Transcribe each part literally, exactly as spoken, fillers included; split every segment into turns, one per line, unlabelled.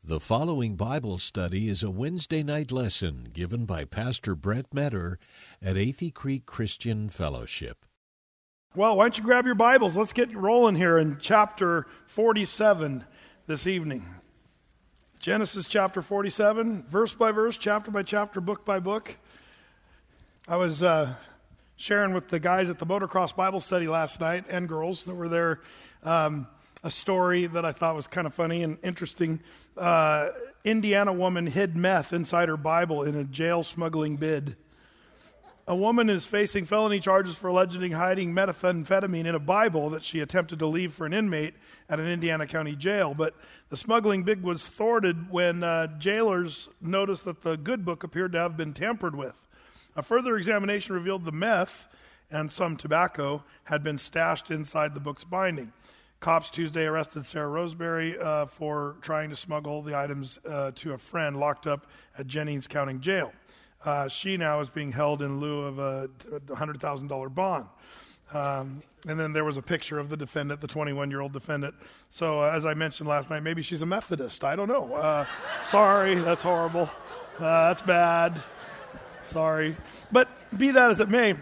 The following Bible study is a Wednesday night lesson given by Pastor Brett Metter at Athey Creek Christian Fellowship.
Well, why don't you grab your Bibles? Let's get rolling here in chapter forty-seven this evening. Genesis chapter forty-seven, verse by verse, chapter by chapter, book by book. I was uh, sharing with the guys at the Motocross Bible study last night, and girls that were there, um, a story that I thought was kind of funny and interesting. Uh, Indiana woman hid meth inside her Bible in a jail smuggling bid. A woman is facing felony charges for allegedly hiding methamphetamine in a Bible that she attempted to leave for an inmate at an Indiana County jail. But the smuggling bid was thwarted when uh, jailers noticed that the good book appeared to have been tampered with. A further examination revealed the meth and some tobacco had been stashed inside the book's binding. Cops Tuesday arrested Sarah Roseberry uh, for trying to smuggle the items uh, to a friend locked up at Jennings County Jail. Uh, she now is being held in lieu of a one hundred thousand dollars bond. Um, and then there was a picture of the defendant, the twenty-one-year-old defendant. So uh, as I mentioned last night, maybe she's a Methodist. I don't know. Uh, sorry, that's horrible. Uh, that's bad. Sorry. But be that as it may,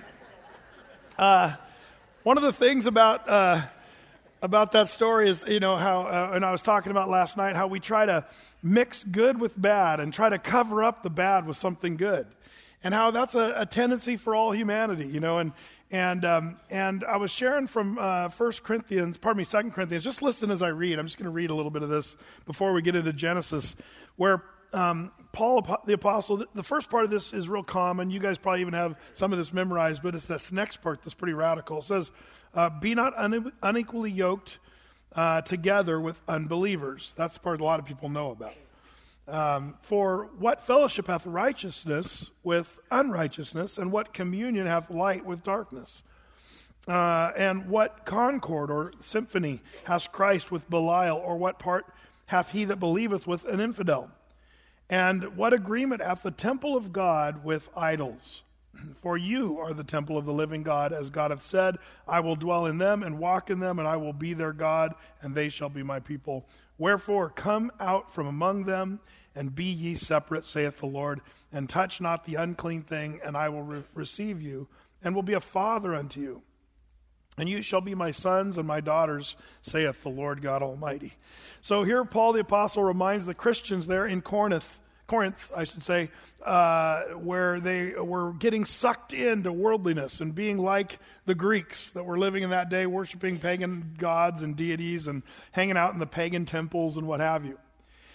uh, one of the things about... Uh, About that story is, you know, how, uh, and I was talking about last night, how we try to mix good with bad and try to cover up the bad with something good. And how that's a, a tendency for all humanity, you know, and and um, and I was sharing from uh, First Corinthians, pardon me, Second Corinthians, just listen as I read. I'm just going to read a little bit of this before we get into Genesis, where um, Paul the Apostle, the first part of this is real common. You guys probably even have some of this memorized, but it's this next part that's pretty radical. It says, Uh, be not une- unequally yoked uh, together with unbelievers. That's the part a lot of people know about. Um, For what fellowship hath righteousness with unrighteousness, and what communion hath light with darkness? Uh, and what concord or symphony has Christ with Belial, or what part hath he that believeth with an infidel? And what agreement hath the temple of God with idols? For you are the temple of the living God, as God hath said, I will dwell in them and walk in them, and I will be their God, and they shall be my people. Wherefore come out from among them, and be ye separate, saith the Lord, and touch not the unclean thing, and I will re- receive you, and will be a father unto you. And you shall be my sons and my daughters, saith the Lord God Almighty. So here Paul the Apostle reminds the Christians there in Corinth, Corinth, I should say, uh, where they were getting sucked into worldliness and being like the Greeks that were living in that day, worshiping pagan gods and deities and hanging out in the pagan temples and what have you.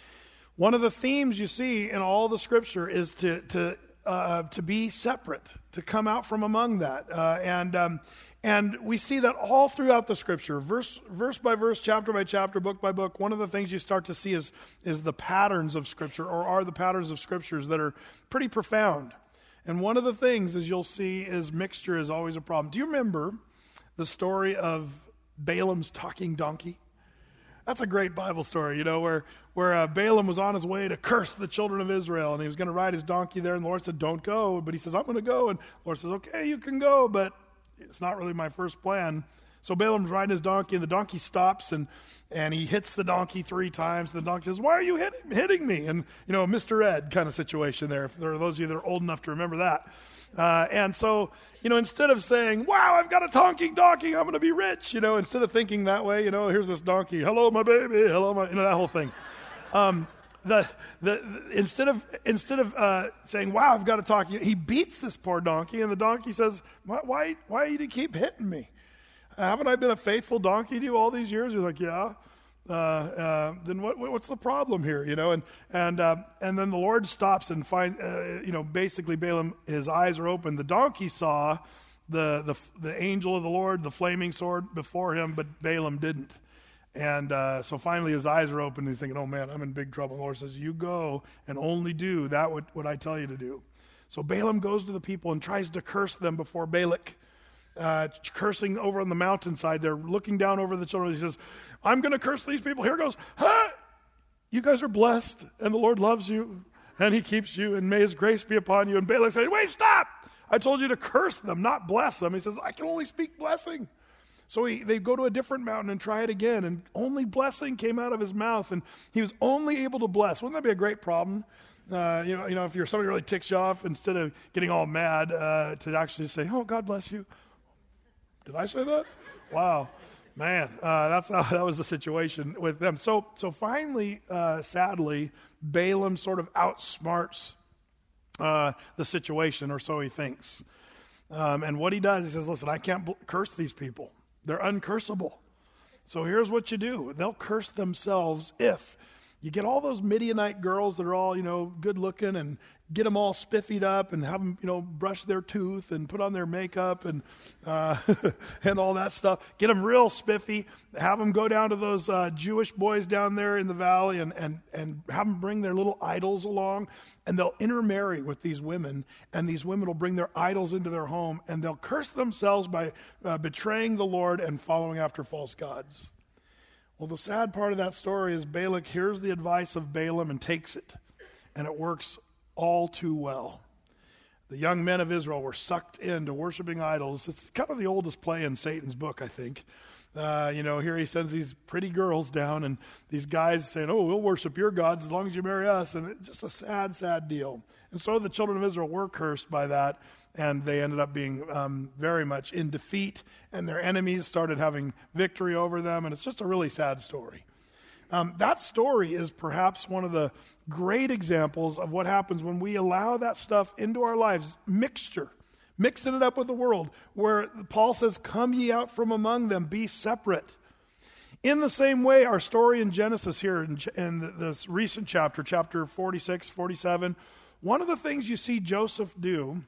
One of the themes you see in all the Scripture is to to uh, to be separate, to come out from among that, uh, and um, and we see that all throughout the Scripture, verse verse by verse, chapter by chapter, book by book. One of the things you start to see is is the patterns of Scripture, or are the patterns of Scriptures that are pretty profound. And one of the things, as you'll see, is mixture is always a problem. Do you remember the story of Balaam's talking donkey? That's a great Bible story, you know, where where uh, Balaam was on his way to curse the children of Israel, and he was going to ride his donkey there, and the Lord said, don't go. But he says, I'm going to go. And the Lord says, okay, you can go, but it's not really my first plan. So Balaam's riding his donkey, and the donkey stops, and, and he hits the donkey three times. The donkey says, why are you hitting, hitting me? And, you know, Mister Ed kind of situation there, if there are those of you that are old enough to remember that. Uh, and so, you know, instead of saying, wow, I've got a talking donkey, I'm going to be rich, you know, instead of thinking that way, you know, here's this donkey, hello, my baby, hello, my, you know, that whole thing. Um, the, the, the instead of instead of uh, saying, wow, I've got a donkey, he beats this poor donkey, and the donkey says, why, why, why do you keep hitting me? Haven't I been a faithful donkey to you all these years? He's like, yeah. Uh, uh, then what, what's the problem here? You know, and and uh, and then the Lord stops and finds, uh, you know, basically Balaam, his eyes are open. The donkey saw the the the angel of the Lord, the flaming sword before him, but Balaam didn't. And uh, so finally his eyes are open. And he's thinking, oh man, I'm in big trouble. And the Lord says, you go and only do that what, what I tell you to do. So Balaam goes to the people and tries to curse them before Balak. Uh, cursing over on the mountainside. They're looking down over the children. He says, I'm going to curse these people. Here goes, huh? You guys are blessed, and the Lord loves you, and he keeps you, and may his grace be upon you. And Balak said, wait, stop. I told you to curse them, not bless them. He says, I can only speak blessing. So he, they go to a different mountain and try it again, and only blessing came out of his mouth, and he was only able to bless. Wouldn't that be a great problem? Uh, you know, you know, if you're somebody who really ticks you off, instead of getting all mad, uh, to actually say, "Oh, God bless you." Did I say that? Wow, man, uh, that's how that was the situation with them. So, so finally, uh, sadly, Balaam sort of outsmarts uh, the situation, or so he thinks. Um, and what he does, he says, "Listen, I can't bl- curse these people. They're uncursable. So here's what you do: they'll curse themselves if." You get all those Midianite girls that are all, you know, good looking, and get them all spiffied up and have them, you know, brush their tooth and put on their makeup and uh, and all that stuff. Get them real spiffy. Have them go down to those uh, Jewish boys down there in the valley and, and, and have them bring their little idols along. And they'll intermarry with these women, and these women will bring their idols into their home, and they'll curse themselves by uh, betraying the Lord and following after false gods. Well, the sad part of that story is Balak hears the advice of Balaam and takes it, and it works all too well. The young men of Israel were sucked into worshiping idols. It's kind of the oldest play in Satan's book, I think. Uh, you know, here he sends these pretty girls down, and these guys saying, "Oh, we'll worship your gods as long as you marry us," and it's just a sad, sad deal. And so the children of Israel were cursed by that, and they ended up being um, very much in defeat, and their enemies started having victory over them, and it's just a really sad story. Um, that story is perhaps one of the great examples of what happens when we allow that stuff into our lives, mixture, mixing it up with the world, where Paul says, "Come ye out from among them, be separate." In the same way, our story in Genesis here, in, in this recent chapter, chapter forty-six, forty-seven, one of the things you see Joseph do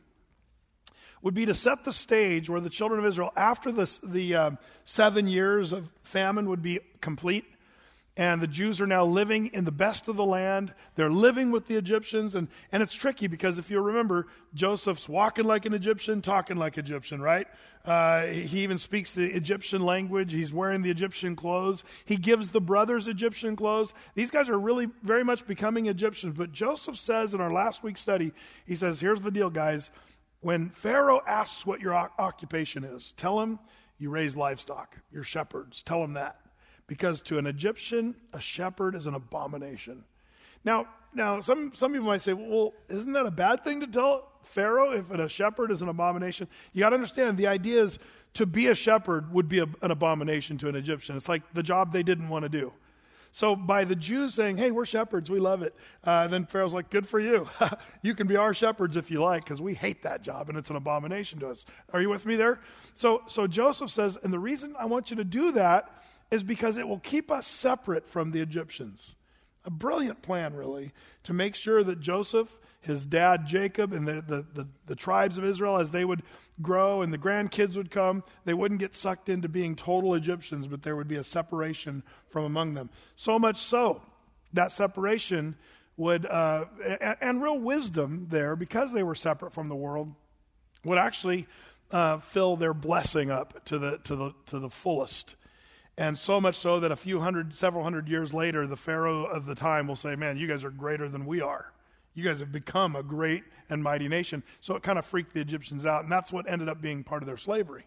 would be to set the stage where the children of Israel, after this, the uh, seven years of famine would be complete, and the Jews are now living in the best of the land. They're living with the Egyptians, and, and it's tricky because if you remember, Joseph's walking like an Egyptian, talking like Egyptian, right? Uh, he even speaks the Egyptian language. He's wearing the Egyptian clothes. He gives the brothers Egyptian clothes. These guys are really very much becoming Egyptians. But Joseph says in our last week's study, he says, "Here's the deal, guys. When Pharaoh asks what your o- occupation is, tell him you raise livestock. You're shepherds. Tell him that. Because to an Egyptian, a shepherd is an abomination." Now, now some, some people might say, "Well, isn't that a bad thing to tell Pharaoh if a shepherd is an abomination?" You got to understand, the idea is to be a shepherd would be a, an abomination to an Egyptian. It's like the job they didn't want to do. So by the Jews saying, "Hey, we're shepherds, we love it," uh, then Pharaoh's like, "Good for you. You can be our shepherds if you like, because we hate that job and it's an abomination to us." Are you with me there? So, so Joseph says, and the reason I want you to do that is because it will keep us separate from the Egyptians. A brilliant plan, really, to make sure that Joseph, his dad Jacob, and the, the, the, the tribes of Israel, as they would grow and the grandkids would come, they wouldn't get sucked into being total Egyptians, but there would be a separation from among them. So much so, that separation would, uh, and, and real wisdom there, because they were separate from the world, would actually uh, fill their blessing up to the to the to the fullest. And so much so that a few hundred, several hundred years later, the Pharaoh of the time will say, "Man, you guys are greater than we are. You guys have become a great and mighty nation." So it kind of freaked the Egyptians out, and that's what ended up being part of their slavery.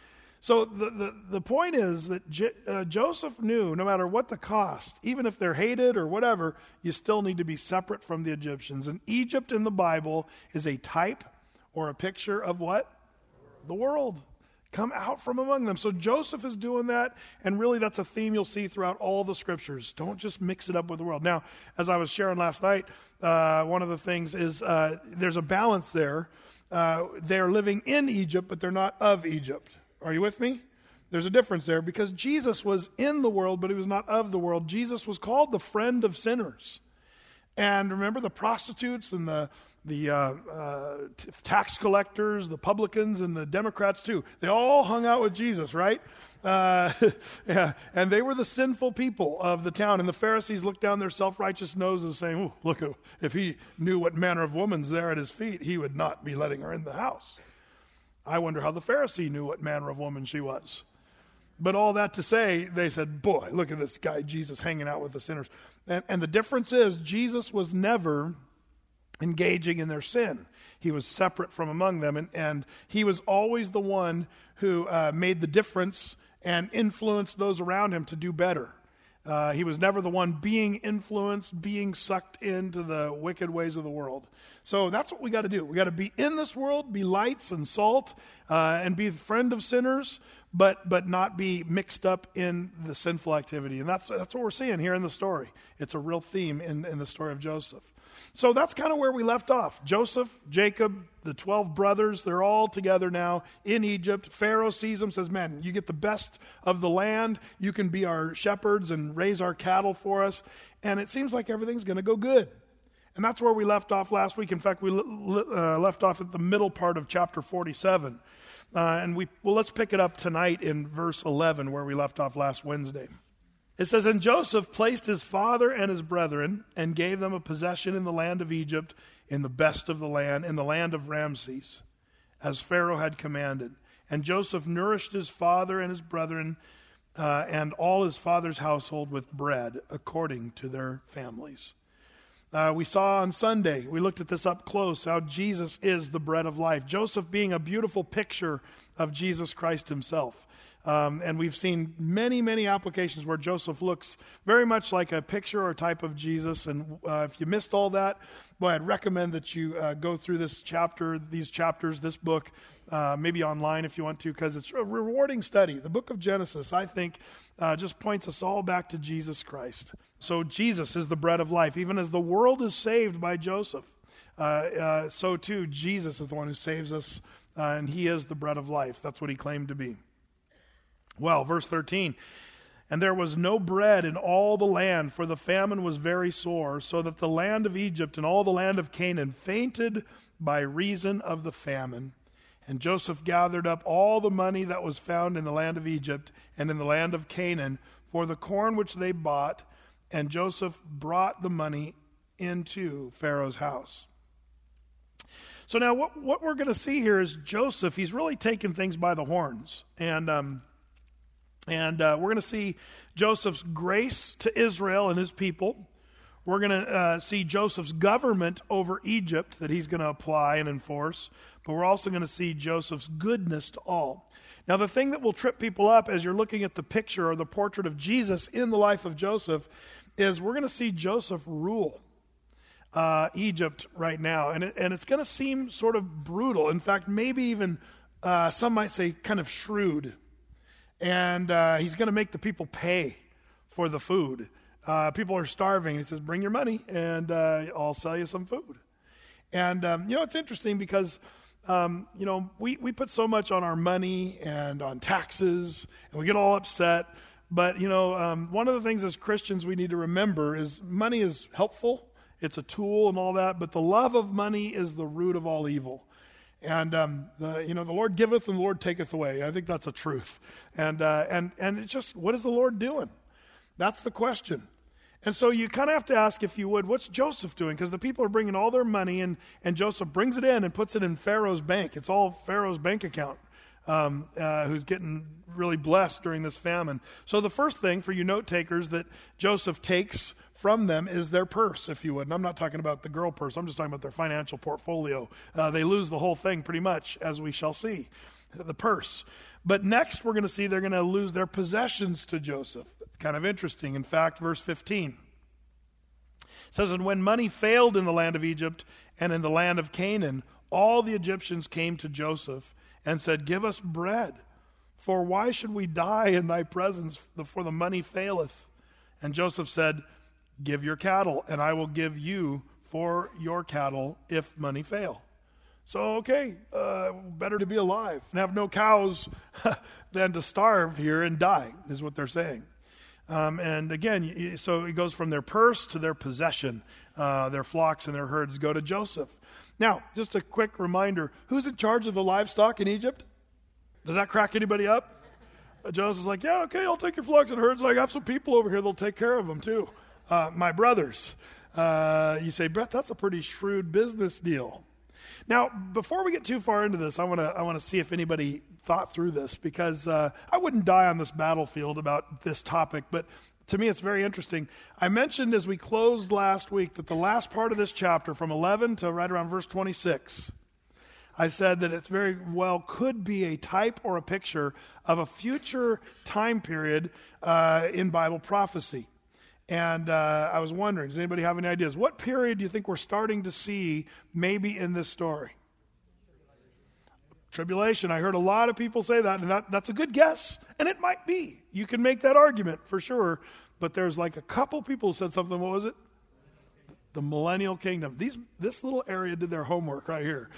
So the, the, the point is that J- uh, Joseph knew no matter what the cost, even if they're hated or whatever, you still need to be separate from the Egyptians. And Egypt in the Bible is a type or a picture of what? The world. Come out from among them. So Joseph is doing that, and really that's a theme you'll see throughout all the scriptures. Don't just mix it up with the world. Now, as I was sharing last night, uh, one of the things is uh, there's a balance there. Uh, they're living in Egypt, but they're not of Egypt. Are you with me? There's a difference there, because Jesus was in the world, but he was not of the world. Jesus was called the friend of sinners. And remember, the prostitutes and the the uh, uh, t- tax collectors, the publicans, and the Democrats too. They all hung out with Jesus, right? Uh, yeah, and they were the sinful people of the town. And the Pharisees looked down their self-righteous noses saying, "Ooh, look, if he knew what manner of woman's there at his feet, he would not be letting her in the house." I wonder how the Pharisee knew what manner of woman she was. But all that to say, they said, "Boy, look at this guy, Jesus, hanging out with the sinners." And, and the difference is, Jesus was never engaging in their sin. He was separate from among them, and, and he was always the one who uh, made the difference and influenced those around him to do better. Uh, he was never the one being influenced, being sucked into the wicked ways of the world. So that's what we got to do. We got to be in this world, be lights and salt, uh, and be the friend of sinners, but but not be mixed up in the sinful activity. And that's that's what we're seeing here in the story. It's a real theme in, in the story of Joseph. So that's kind of where we left off. Joseph, Jacob, the twelve brothers, they're all together now in Egypt. Pharaoh sees them, says, man, you get the best of the land. You can be our shepherds and raise our cattle for us. And it seems like everything's going to go good. And that's where we left off last week. In fact, we uh, left off at the middle part of chapter forty-seven. Uh, and we well, let's pick it up tonight in verse eleven, where we left off last Wednesday. It says, and Joseph placed his father and his brethren and gave them a possession in the land of Egypt, in the best of the land, in the land of Ramses, as Pharaoh had commanded. And Joseph nourished his father and his brethren uh, and all his father's household with bread according to their families. Uh, we saw on Sunday, we looked at this up close, how Jesus is the bread of life. Joseph being a beautiful picture of Jesus Christ himself. Um, and we've seen many, many applications where Joseph looks very much like a picture or type of Jesus. And uh, if you missed all that, boy, I'd recommend that you uh, go through this chapter, these chapters, this book, uh, maybe online if you want to, because it's a rewarding study. The book of Genesis, I think, uh, just points us all back to Jesus Christ. So Jesus is the bread of life. Even as the world is saved by Joseph, uh, uh, so too Jesus is the one who saves us, uh, and he is the bread of life. That's what he claimed to be. Well, verse thirteen, and there was no bread in all the land, for the famine was very sore, so that the land of Egypt and all the land of Canaan fainted by reason of the famine. And Joseph gathered up all the money that was found in the land of Egypt and in the land of Canaan for the corn which they bought, and Joseph brought the money into Pharaoh's house. So now what, what we're going to see here is Joseph, he's really taken things by the horns. And um, and uh, we're going to see Joseph's grace to Israel and his people. We're going to uh, see Joseph's government over Egypt that he's going to apply and enforce. But we're also going to see Joseph's goodness to all. Now, the thing that will trip people up as you're looking at the picture or the portrait of Jesus in the life of Joseph is we're going to see Joseph rule uh, Egypt right now. And, it, and it's going to seem sort of brutal. In fact, maybe even uh, some might say kind of shrewd. And uh, he's going to make the people pay for the food. Uh, people are starving. He says, bring your money and uh, I'll sell you some food. And, um, you know, it's interesting because, um, you know, we, we put so much on our money and on taxes and we get all upset. But, you know, um, one of the things as Christians we need to remember is money is helpful. It's a tool and all that. But the love of money is the root of all evil. And, um, the, you know, the Lord giveth and the Lord taketh away. I think that's a truth. And, uh, and, and it's just, what is the Lord doing? That's the question. And so you kind of have to ask, if you would, what's Joseph doing? Because the people are bringing all their money in, and Joseph brings it in and puts it in Pharaoh's bank. It's all Pharaoh's bank account, um, uh, who's getting really blessed during this famine. So the first thing for you note takers that Joseph takes from them is their purse, if you would. And I'm not talking about the girl purse. I'm just talking about their financial portfolio. Uh, they lose the whole thing pretty much, as we shall see, the purse. But next we're going to see they're going to lose their possessions to Joseph. It's kind of interesting. In fact, verse fifteen says, and when money failed in the land of Egypt and in the land of Canaan, all the Egyptians came to Joseph and said, give us bread, for why should we die in thy presence, for the money faileth? And Joseph said, give your cattle, and I will give you for your cattle if money fail. So, okay, uh, better to be alive and have no cows than to starve here and die, is what they're saying. Um, and again, so it goes from their purse to their possession. Uh, their flocks and their herds go to Joseph. Now, just a quick reminder, who's in charge of the livestock in Egypt? Does that crack anybody up? Uh, Joseph's like, yeah, okay, I'll take your flocks and herds. I have some people over here that'll take care of them too. Uh, my brothers. Uh, you say, Brett, that's a pretty shrewd business deal. Now, before we get too far into this, I want to I want to see if anybody thought through this, because uh, I wouldn't die on this battlefield about this topic, but to me it's very interesting. I mentioned as we closed last week that the last part of this chapter, from eleven to right around verse twenty-six, I said that it's very well could be a type or a picture of a future time period uh, in Bible prophecy. And uh, I was wondering, does anybody have any ideas? What period do you think we're starting to see maybe in this story? Tribulation. I heard a lot of people say that, and that, that's a good guess, and it might be. You can make that argument for sure, but there's like a couple people who said something. What was it? The millennial kingdom. These, this little area did their homework right here.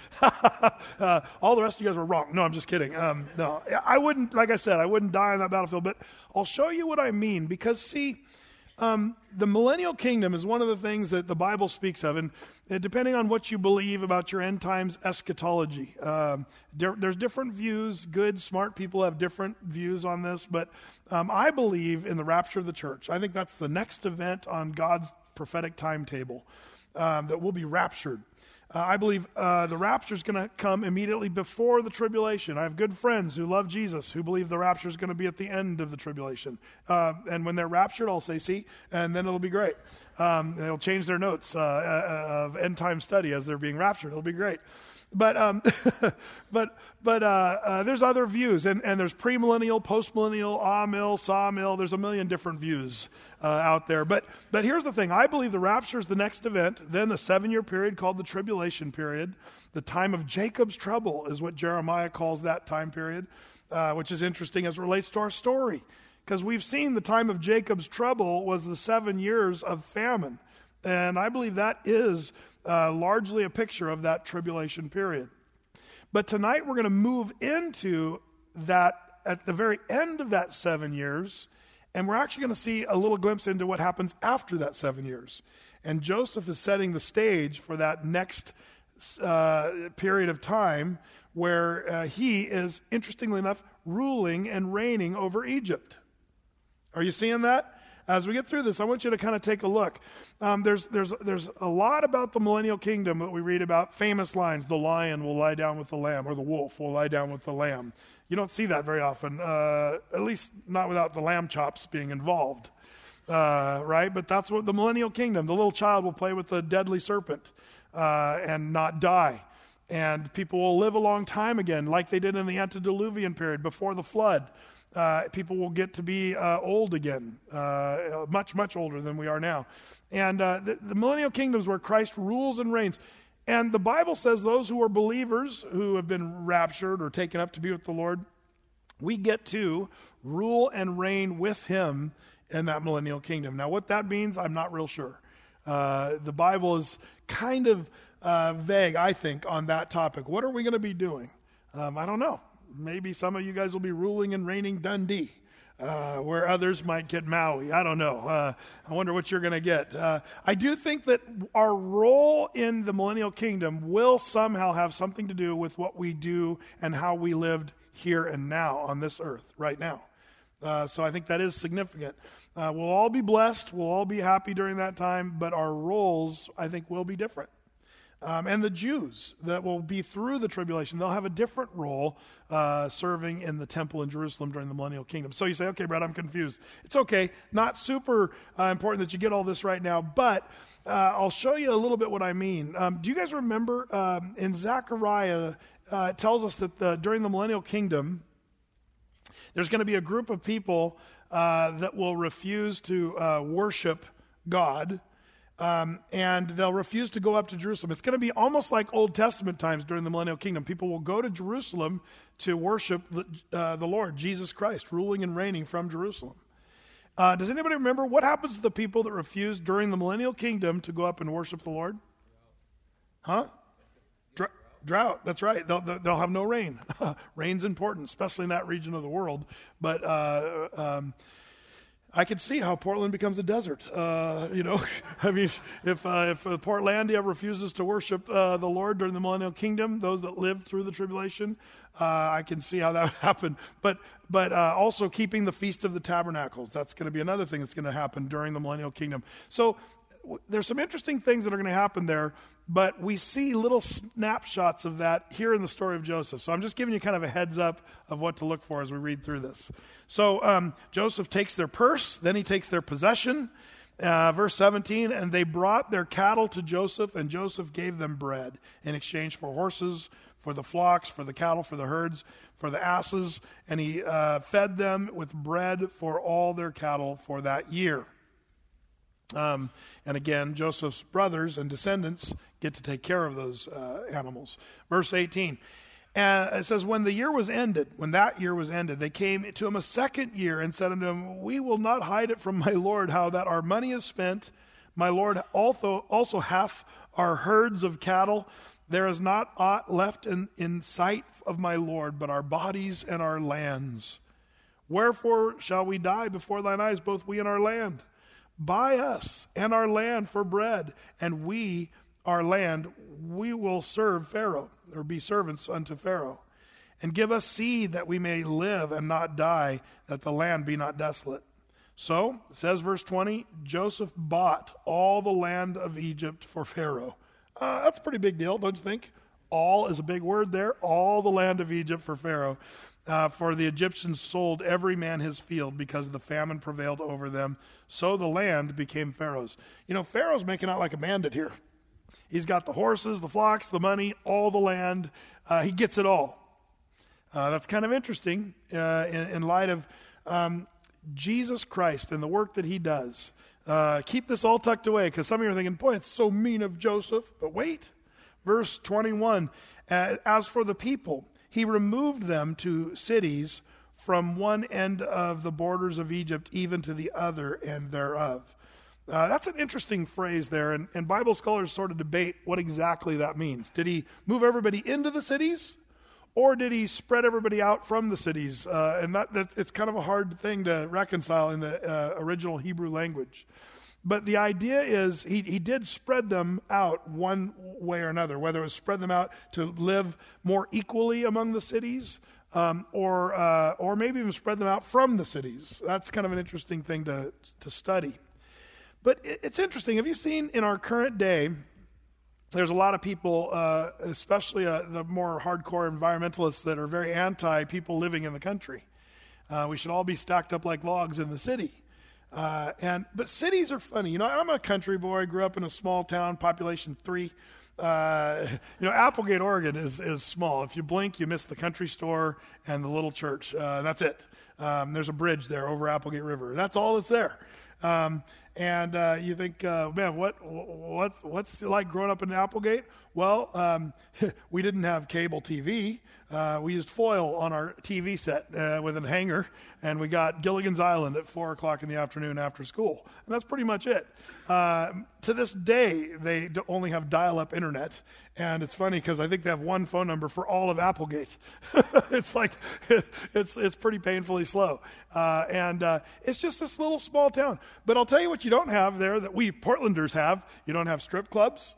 uh, all the rest of you guys were wrong. No, I'm just kidding. Um, no, I wouldn't, like I said, I wouldn't die on that battlefield, but I'll show you what I mean, because see, Um, the millennial kingdom is one of the things that the Bible speaks of, and uh, depending on what you believe about your end times eschatology, um, there, there's different views. Good, smart people have different views on this, but um, I believe in the rapture of the church. I think that's the next event on God's prophetic timetable, um, that will be raptured. Uh, I believe uh, the rapture is going to come immediately before the tribulation. I have good friends who love Jesus who believe the rapture is going to be at the end of the tribulation. Uh, and when they're raptured, I'll say, see, and then it'll be great. Um, they'll change their notes uh, of end time study as they're being raptured. It'll be great. But um, but but uh, uh, there's other views, and, and there's premillennial, postmillennial, ah-mill, saw-mill. There's a million different views uh, out there. But but here's the thing: I believe the rapture is the next event. Then the seven-year period called the tribulation period, the time of Jacob's trouble is what Jeremiah calls that time period, uh, which is interesting as it relates to our story, because we've seen the time of Jacob's trouble was the seven years of famine, and I believe that is Uh, largely a picture of that tribulation period. But tonight we're going to move into that at the very end of that seven years, and we're actually going to see a little glimpse into what happens after that seven years. And Joseph is setting the stage for that next uh, period of time where uh, he is, interestingly enough, ruling and reigning over Egypt. Are you seeing that? As we get through this, I want you to kind of take a look. Um, there's there's there's a lot about the millennial kingdom that we read about. Famous lines: the lion will lie down with the lamb, or the wolf will lie down with the lamb. You don't see that very often, uh, at least not without the lamb chops being involved, uh, right? But that's what the millennial kingdom. The little child will play with the deadly serpent uh, and not die. And people will live a long time again, like they did in the antediluvian period before the flood. Uh, people will get to be uh, old again, uh, much, much older than we are now. And uh, the, the millennial kingdom is where Christ rules and reigns. And the Bible says those who are believers, who have been raptured or taken up to be with the Lord, we get to rule and reign with him in that millennial kingdom. Now, what that means, I'm not real sure. Uh, the Bible is kind of uh, vague, I think, on that topic. What are we going to be doing? Um, I don't know. Maybe some of you guys will be ruling and reigning Dundee, uh, where others might get Maui. I don't know. Uh, I wonder what you're going to get. Uh, I do think that our role in the millennial kingdom will somehow have something to do with what we do and how we lived here and now on this earth right now. Uh, so I think that is significant. Uh, we'll all be blessed. We'll all be happy during that time, but our roles, I think, will be different. Um, and the Jews that will be through the tribulation, they'll have a different role uh, serving in the temple in Jerusalem during the millennial kingdom. So you say, okay, Brad, I'm confused. It's okay. Not super uh, important that you get all this right now, but uh, I'll show you a little bit what I mean. Um, do you guys remember um, in Zechariah, uh, it tells us that the, during the millennial kingdom, there's going to be a group of people uh, that will refuse to uh, worship God. Um, and they'll refuse to go up to Jerusalem. It's going to be almost like Old Testament times during the millennial kingdom. People will go to Jerusalem to worship the, uh, the Lord, Jesus Christ, ruling and reigning from Jerusalem. Uh, does anybody remember what happens to the people that refuse during the millennial kingdom to go up and worship the Lord? Huh? Dr- drought, that's right. They'll, they'll have no rain. Rain's important, especially in that region of the world. But uh, um, I could see how Portland becomes a desert. Uh, you know, I mean, if uh, if uh, Portlandia refuses to worship uh, the Lord during the millennial kingdom, those that lived through the tribulation, uh, I can see how that would happen. But but uh, also keeping the Feast of the Tabernacles, that's going to be another thing that's going to happen during the millennial kingdom. So w- there's some interesting things that are going to happen there, but we see little snapshots of that here in the story of Joseph. So I'm just giving you kind of a heads up of what to look for as we read through this. So um, Joseph takes their purse, then he takes their possession, Uh, verse seventeen, and they brought their cattle to Joseph, and Joseph gave them bread in exchange for horses, for the flocks, for the cattle, for the herds, for the asses, and he uh, fed them with bread for all their cattle for that year. Um, and again, Joseph's brothers and descendants get to take care of those uh, animals. Verse eighteen, and it says, when the year was ended, when that year was ended, they came to him a second year and said unto him, we will not hide it from my Lord how that our money is spent. My Lord also, also hath our herds of cattle. There is not aught left in, in sight of my Lord, but our bodies and our lands. Wherefore shall we die before thine eyes, both we and our land? Buy us and our land for bread, and we, our land, we will serve Pharaoh, or be servants unto Pharaoh. And give us seed that we may live and not die, that the land be not desolate. So, it says verse twenty, Joseph bought all the land of Egypt for Pharaoh. Uh, that's a pretty big deal, don't you think? All is a big word there. All the land of Egypt for Pharaoh. Uh, for the Egyptians sold every man his field because the famine prevailed over them. So the land became Pharaoh's. You know, Pharaoh's making out like a bandit here. He's got the horses, the flocks, the money, all the land. Uh, he gets it all. Uh, that's kind of interesting uh, in, in light of um, Jesus Christ and the work that he does. Uh, keep this all tucked away, because some of you are thinking, boy, it's so mean of Joseph. But wait, verse twenty-one, uh, as for the people, he removed them to cities from one end of the borders of Egypt even to the other end thereof. Uh, that's an interesting phrase there, and, and Bible scholars sort of debate what exactly that means. Did he move everybody into the cities, or did he spread everybody out from the cities? Uh, and that, that it's kind of a hard thing to reconcile in the uh, original Hebrew language. But the idea is he, he did spread them out one way or another, whether it was spread them out to live more equally among the cities, um, or uh, or maybe even spread them out from the cities. That's kind of an interesting thing to, to study. But it, it's interesting. Have you seen in our current day, there's a lot of people, uh, especially uh, the more hardcore environmentalists, that are very anti people living in the country. Uh, we should all be stacked up like logs in the city. Uh, and but cities are funny. You know, I'm a country boy. I grew up in a small town, population three. Uh, you know, Applegate, Oregon is is small. If you blink, you miss the country store and the little church. Uh, that's it. Um, there's a bridge there over Applegate River. That's all that's there. Um, and uh, you think, uh, man, what what what's it like growing up in Applegate? Well, um, we didn't have cable T V. Uh, we used foil on our T V set uh, with a hanger, and we got Gilligan's Island at four o'clock in the afternoon after school. And that's pretty much it. Uh, to this day, they only have dial-up internet. And it's funny because I think they have one phone number for all of Applegate. It's like, it, it's it's pretty painfully slow. Uh, and uh, it's just this little small town. But I'll tell you what you don't have there that we Portlanders have. You don't have strip clubs.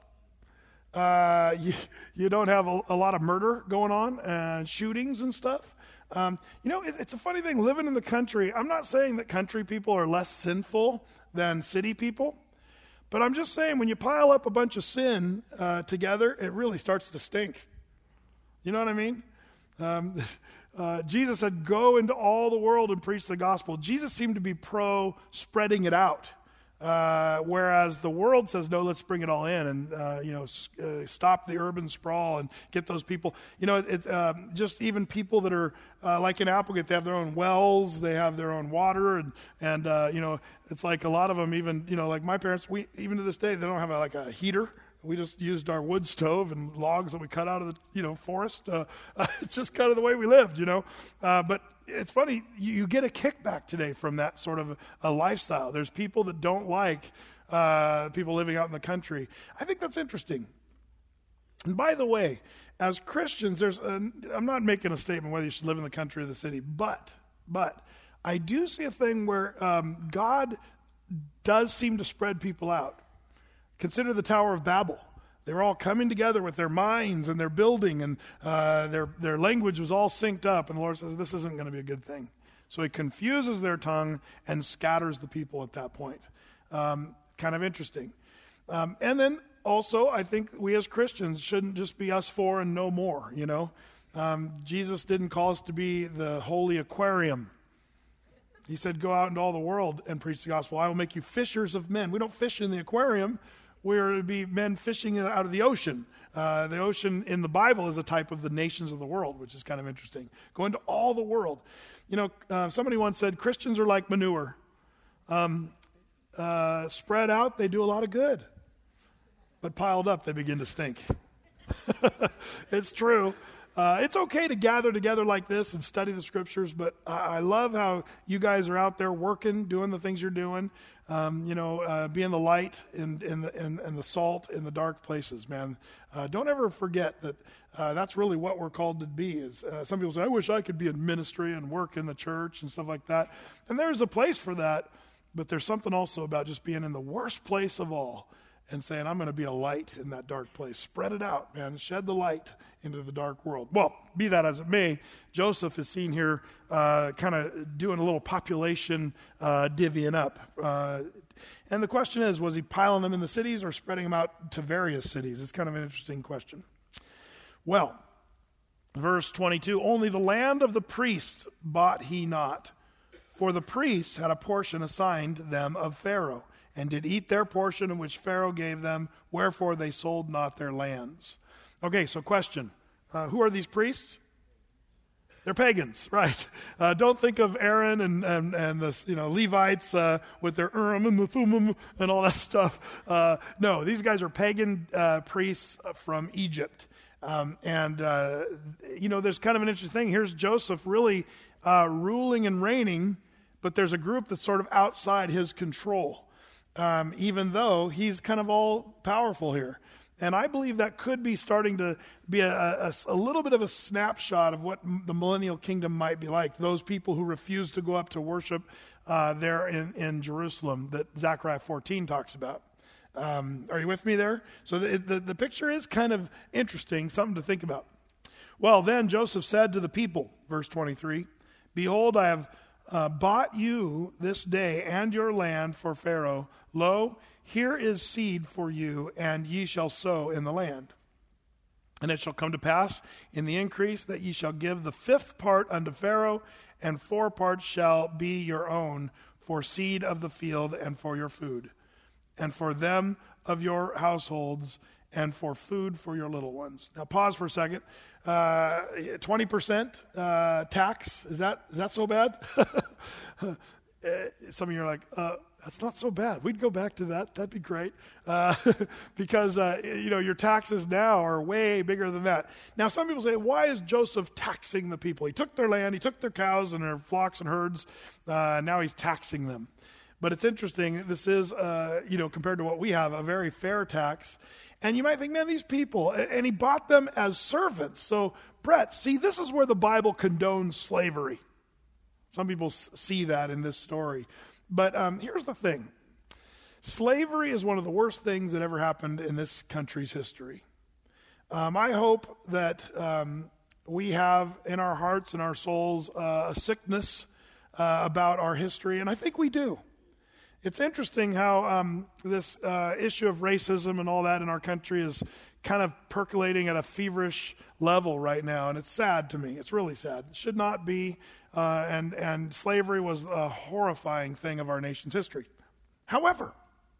Uh, you, you don't have a, a lot of murder going on and shootings and stuff. Um, you know, it, it's a funny thing living in the country. I'm not saying that country people are less sinful than city people, but I'm just saying when you pile up a bunch of sin uh, together, it really starts to stink. You know what I mean? Um, uh, Jesus said, go into all the world and preach the gospel. Jesus seemed to be pro spreading it out. Uh, whereas the world says, no, let's bring it all in and, uh, you know, s- uh, stop the urban sprawl and get those people. You know, it, it, um, just even people that are uh, like in Applegate, they have their own wells, they have their own water, and, and uh, you know, it's like a lot of them even, you know, like my parents, we even to this day, they don't have a, like a heater. We just used our wood stove and logs that we cut out of the, you know, forest. Uh, uh, it's just kind of the way we lived, you know. Uh, but it's funny, you, you get a kickback today from that sort of a, a lifestyle. There's people that don't like uh, people living out in the country. I think that's interesting. And by the way, as Christians, there's a, I'm not making a statement whether you should live in the country or the city, but but I do see a thing where um, God does seem to spread people out. Consider the Tower of Babel. They were all coming together with their minds and their building, and uh, their their language was all synced up. And the Lord says, this isn't going to be a good thing. So he confuses their tongue and scatters the people at that point. Um, kind of interesting. Um, and then also, I think we as Christians shouldn't just be us four and no more, you know. Um, Jesus didn't call us to be the holy aquarium. He said, go out into all the world and preach the gospel. I will make you fishers of men. We don't fish in the aquarium. We're to be men fishing out of the ocean. Uh, the ocean in the Bible is a type of the nations of the world, which is kind of interesting. Go into all the world. You know, uh, somebody once said, Christians are like manure. Um, uh, spread out, they do a lot of good. But piled up, they begin to stink. It's true. Uh, it's okay to gather together like this and study the scriptures, but I, I love how you guys are out there working, doing the things you're doing, um, you know, uh, being the light and, and, the, and, and the salt in the dark places, man. Uh, don't ever forget that uh, that's really what we're called to be. Is uh, some people say, I wish I could be in ministry and work in the church and stuff like that. And there's a place for that, but there's something also about just being in the worst place of all and saying, I'm going to be a light in that dark place. Spread it out, man. Shed the light into the dark world. Well, be that as it may, Joseph is seen here uh, kind of doing a little population uh, divvying up. Uh, and the question is, was he piling them in the cities or spreading them out to various cities? It's kind of an interesting question. Well, verse twenty-two, only the land of the priests bought he not, for the priests had a portion assigned them of Pharaoh, and did eat their portion in which Pharaoh gave them, wherefore they sold not their lands. Okay, so question. Uh, who are these priests? They're pagans, right? Uh, don't think of Aaron and and, and the you know Levites uh, with their Urim and the Thummim and all that stuff. Uh, no, these guys are pagan uh, priests from Egypt. Um, and, uh, you know, there's kind of an interesting thing. Here's Joseph really uh, ruling and reigning, but there's a group that's sort of outside his control. Um, even though he's kind of all powerful here. And I believe that could be starting to be a, a, a little bit of a snapshot of what the millennial kingdom might be like. Those people who refuse to go up to worship uh, there in, in Jerusalem that Zechariah fourteen talks about. Um, are you with me there? So the, the, the picture is kind of interesting, something to think about. Well, then Joseph said to the people, verse twenty-three, behold, I have Uh, bought you this day and your land for Pharaoh. Lo, here is seed for you, and ye shall sow in the land. And it shall come to pass in the increase that ye shall give the fifth part unto Pharaoh, and four parts shall be your own for seed of the field and for your food, and for them of your households, and for food for your little ones. Now pause for a second. Uh, twenty percent uh, tax, is that is that so bad? Some of you are like, uh, that's not so bad. We'd go back to that. That'd be great. Uh, because, uh, you know, your taxes now are way bigger than that. Now, some people say, why is Joseph taxing the people? He took their land, he took their cows and their flocks and herds. Uh, now he's taxing them. But it's interesting. This is, uh, you know, compared to what we have, a very fair tax. And you might think, man, these people, and he bought them as servants. So, Brett, see, this is where the Bible condones slavery. Some people see that in this story. But um, here's the thing. Slavery is one of the worst things that ever happened in this country's history. Um, I hope that um, we have in our hearts and our souls uh, a sickness uh, about our history, and I think we do. It's interesting how um, this uh, issue of racism and all that in our country is kind of percolating at a feverish level right now, and it's sad to me. It's really sad. It should not be, uh, and, and slavery was a horrifying thing of our nation's history. However,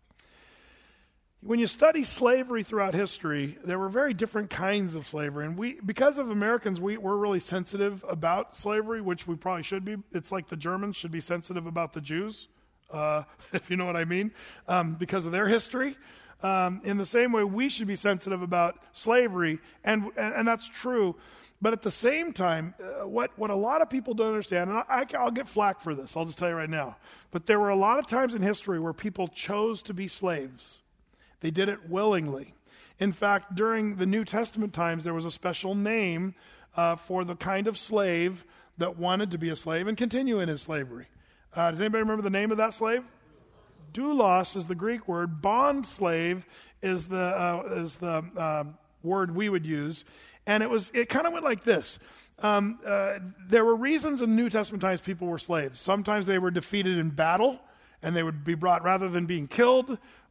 when you study slavery throughout history, there were very different kinds of slavery, and we, because of Americans, we, we're really sensitive about slavery, which we probably should be. It's like the Germans should be sensitive about the Jews. Uh, if you know what I mean, um, because of their history. Um, in the same way, we should be sensitive about slavery, and and, and that's true. But at the same time, uh, what, what a lot of people don't understand, and I, I, I'll get flack for this, I'll just tell you right now, but there were a lot of times in history where people chose to be slaves. They did it willingly. In fact, during the New Testament times, there was a special name uh, for the kind of slave that wanted to be a slave and continue in his slavery. Uh, does anybody remember the name of that slave? Doulos is the Greek word. Bond slave is the uh, is the uh, word we would use, and it was it kind of went like this. Um, uh, there were reasons in New Testament times people were slaves. Sometimes they were defeated in battle, and they would be brought rather than being killed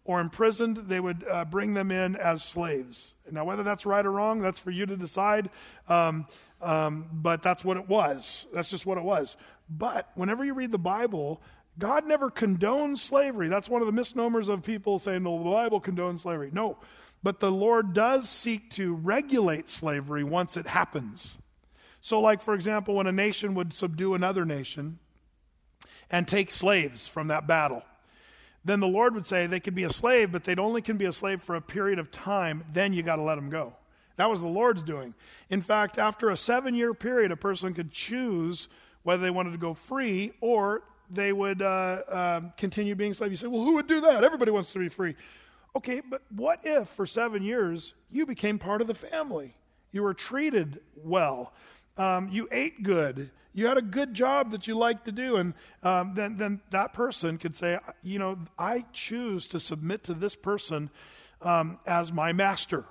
or imprisoned, they would uh, bring them in as slaves. Now, whether that's right or wrong, that's for you to decide, um, um, but that's what it was. That's just what it was. But whenever you read the Bible, God never condones slavery. That's one of the misnomers of people saying, no, the Bible condones slavery. No, but the Lord does seek to regulate slavery once it happens. So like, for example, when a nation would subdue another nation and take slaves from that battle, then the Lord would say they could be a slave, but they'd only can be a slave for a period of time. Then you got to let them go. That was the Lord's doing. In fact, after a seven-year period, a person could choose whether they wanted to go free or they would uh, uh, continue being slaves. You say, well, who would do that? Everybody wants to be free. Okay, but what if for seven years you became part of the family? You were treated well. Um, you ate good. You had a good job that you liked to do. And um, then, then that person could say, you know, I choose to submit to this person um, as my master.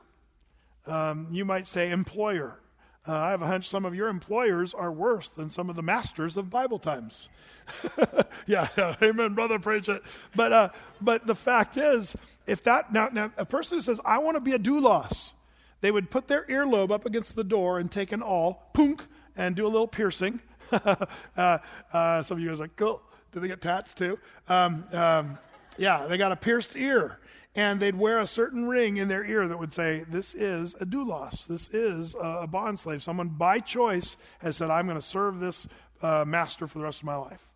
Um, you might say employer. Uh, I have a hunch some of your employers are worse than some of the masters of Bible times. yeah, yeah, amen, brother, preach it. But uh, but the fact is, if that now now a person who says I want to be a doulos, they would put their earlobe up against the door and take an awl, punk, and do a little piercing. uh, uh, some of you guys are like, cool. Do they get tats too? Um, um, yeah, they got a pierced ear. And they'd wear a certain ring in their ear that would say, this is a doulos. This is a bond slave. Someone by choice has said, I'm going to serve this uh, master for the rest of my life.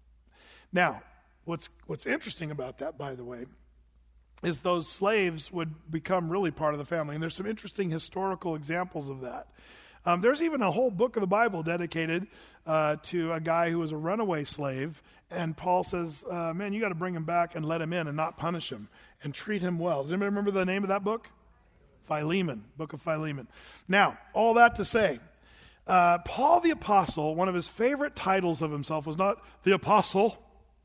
Now, what's what's interesting about that, by the way, is those slaves would become really part of the family. And there's some interesting historical examples of that. Um, there's even a whole book of the Bible dedicated uh, to a guy who was a runaway slave. And Paul says, uh, man, you got to bring him back and let him in and not punish him and treat him well. Does anybody remember the name of that book? Philemon, book of Philemon. Now, all that to say, uh, Paul the Apostle, one of his favorite titles of himself was not the Apostle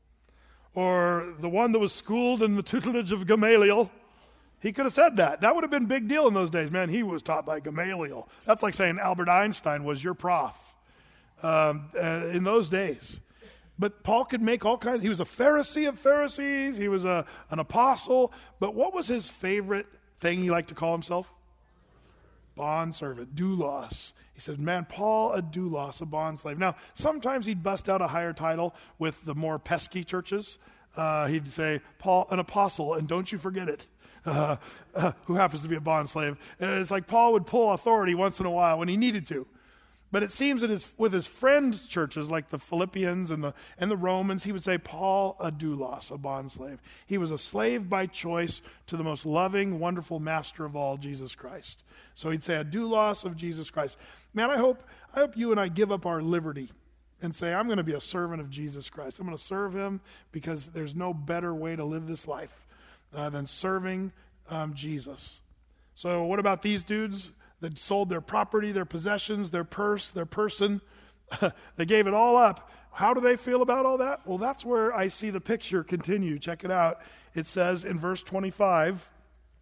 or the one that was schooled in the tutelage of Gamaliel. He could have said that. That would have been a big deal in those days. Man, he was taught by Gamaliel. That's like saying Albert Einstein was your prof um, uh, in those days. But Paul could make all kinds. He was a Pharisee of Pharisees. He was a, an apostle. But what was his favorite thing he liked to call himself? Bondservant, doulos. He said, man, Paul, a doulos, a bond slave. Now, sometimes he'd bust out a higher title with the more pesky churches. Uh, he'd say, Paul, an apostle, and don't you forget it. Uh, uh, who happens to be a bond slave. And it's like Paul would pull authority once in a while when he needed to. But it seems that his, with his friends' churches, like the Philippians and the and the Romans, he would say, Paul, a doulos, a bond slave. He was a slave by choice to the most loving, wonderful master of all, Jesus Christ. So he'd say, a doulos of Jesus Christ. Man, I hope I hope you and I give up our liberty and say, I'm going to be a servant of Jesus Christ. I'm going to serve him because there's no better way to live this life uh, than serving um, Jesus. So what about these dudes that sold their property, their possessions, their purse, their person? They gave it all up. How do they feel about all that? Well, that's where I see the picture continue. Check it out. It says in verse twenty-five,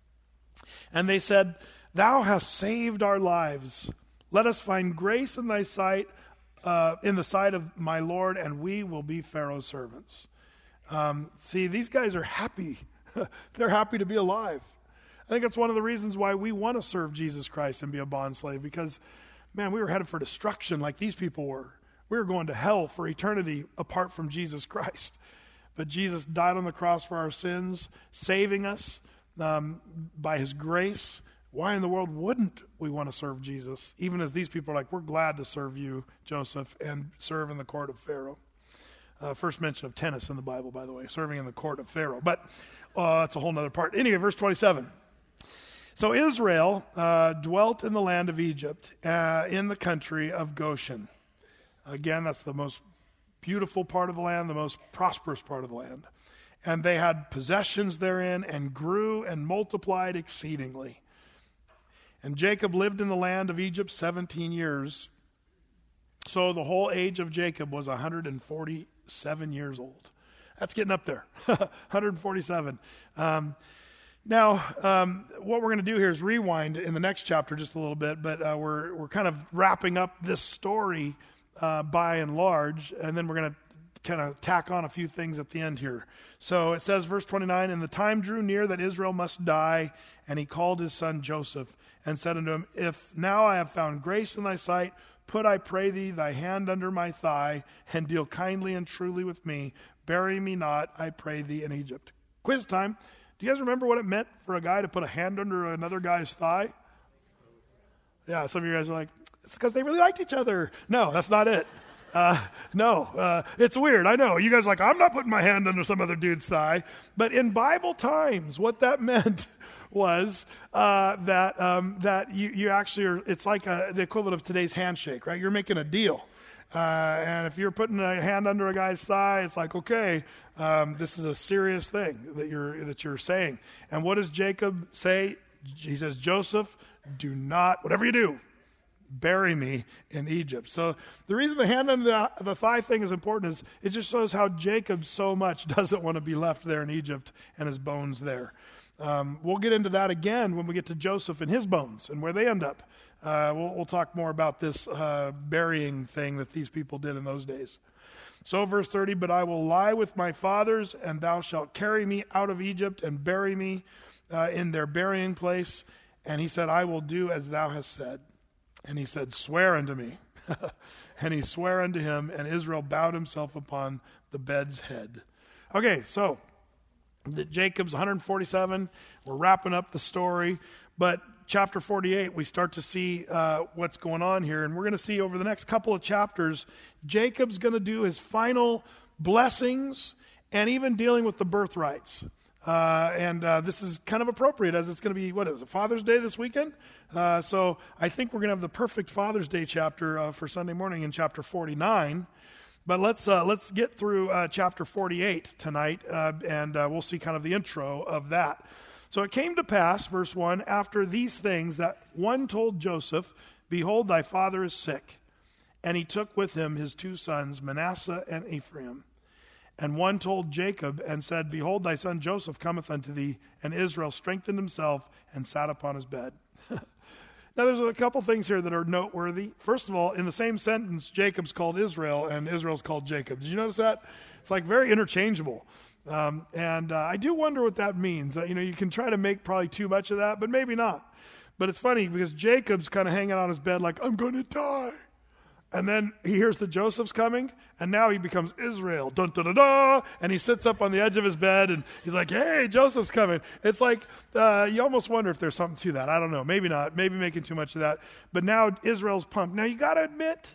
and they said, Thou hast saved our lives. Let us find grace in thy sight, uh, in the sight of my Lord, and we will be Pharaoh's servants. Um, see, these guys are happy. They're happy to be alive. I think that's one of the reasons why we want to serve Jesus Christ and be a bond slave, because, man, we were headed for destruction like these people were. We were going to hell for eternity apart from Jesus Christ. But Jesus died on the cross for our sins, saving us um, by his grace. Why in the world wouldn't we want to serve Jesus? Even as these people are like, we're glad to serve you, Joseph, and serve in the court of Pharaoh. Uh, first mention of tennis in the Bible, by the way, serving in the court of Pharaoh. But uh, that's a whole other part. Anyway, verse twenty-seven. So Israel uh, dwelt in the land of Egypt, uh, in the country of Goshen. Again, that's the most beautiful part of the land, the most prosperous part of the land. And they had possessions therein and grew and multiplied exceedingly. And Jacob lived in the land of Egypt seventeen years. So the whole age of Jacob was one hundred forty-seven years old. That's getting up there, one hundred forty-seven. Um, now, um, what we're going to do here is rewind in the next chapter just a little bit, but uh, we're we're kind of wrapping up this story uh, by and large, and then we're going to kind of tack on a few things at the end here. So it says, verse twenty-nine, and the time drew near that Israel must die, and he called his son Joseph, and said unto him, if now I have found grace in thy sight, put, I pray thee, thy hand under my thigh, and deal kindly and truly with me. Bury me not, I pray thee, in Egypt. Quiz time. Do you guys remember what it meant for a guy to put a hand under another guy's thigh? Yeah, some of you guys are like, it's because they really liked each other. No, that's not it. Uh, no, uh, it's weird. I know. You guys are like, I'm not putting my hand under some other dude's thigh. But in Bible times, what that meant was uh, that um, that you, you actually are, it's like a, the equivalent of today's handshake, right? You're making a deal. Uh, and if you're putting a hand under a guy's thigh, it's like, okay, um, this is a serious thing that you're that you're saying. And what does Jacob say? He says, Joseph, do not, whatever you do, bury me in Egypt. So the reason the hand under the, the thigh thing is important is it just shows how Jacob so much doesn't want to be left there in Egypt and his bones there. Um, we'll get into that again when we get to Joseph and his bones and where they end up. Uh, we'll, we'll talk more about this uh, burying thing that these people did in those days. So verse thirty, but I will lie with my fathers, and thou shalt carry me out of Egypt and bury me uh, in their burying place. And he said, I will do as thou hast said. And he said, swear unto me. And he sware unto him, and Israel bowed himself upon the bed's head. Okay, so the Jacob's one hundred forty-seven. We're wrapping up the story. But chapter forty-eight, we start to see uh, what's going on here. And we're going to see over the next couple of chapters, Jacob's going to do his final blessings and even dealing with the birthrights. Uh, and uh, this is kind of appropriate as it's going to be, what is it, Father's Day this weekend? Uh, so I think we're going to have the perfect Father's Day chapter uh, for Sunday morning in chapter forty-nine. But let's uh, let's get through uh, chapter forty-eight tonight, uh, and uh, we'll see kind of the intro of that. So it came to pass, verse one, after these things that one told Joseph, behold, thy father is sick. And he took with him his two sons, Manasseh and Ephraim. And one told Jacob and said, behold, thy son Joseph cometh unto thee. And Israel strengthened himself and sat upon his bed. Now, there's a couple things here that are noteworthy. First of all, in the same sentence, Jacob's called Israel and Israel's called Jacob. Did you notice that? It's like very interchangeable. Um, and uh, I do wonder what that means. Uh, you know, you can try to make probably too much of that, but maybe not. But it's funny because Jacob's kind of hanging on his bed like, I'm going to die. And then he hears that Joseph's coming, and now he becomes Israel. Dun, dun, dun, dun, and he sits up on the edge of his bed, and he's like, hey, Joseph's coming. It's like, uh, you almost wonder if there's something to that. I don't know. Maybe not. Maybe making too much of that. But now Israel's pumped. Now, you got to admit,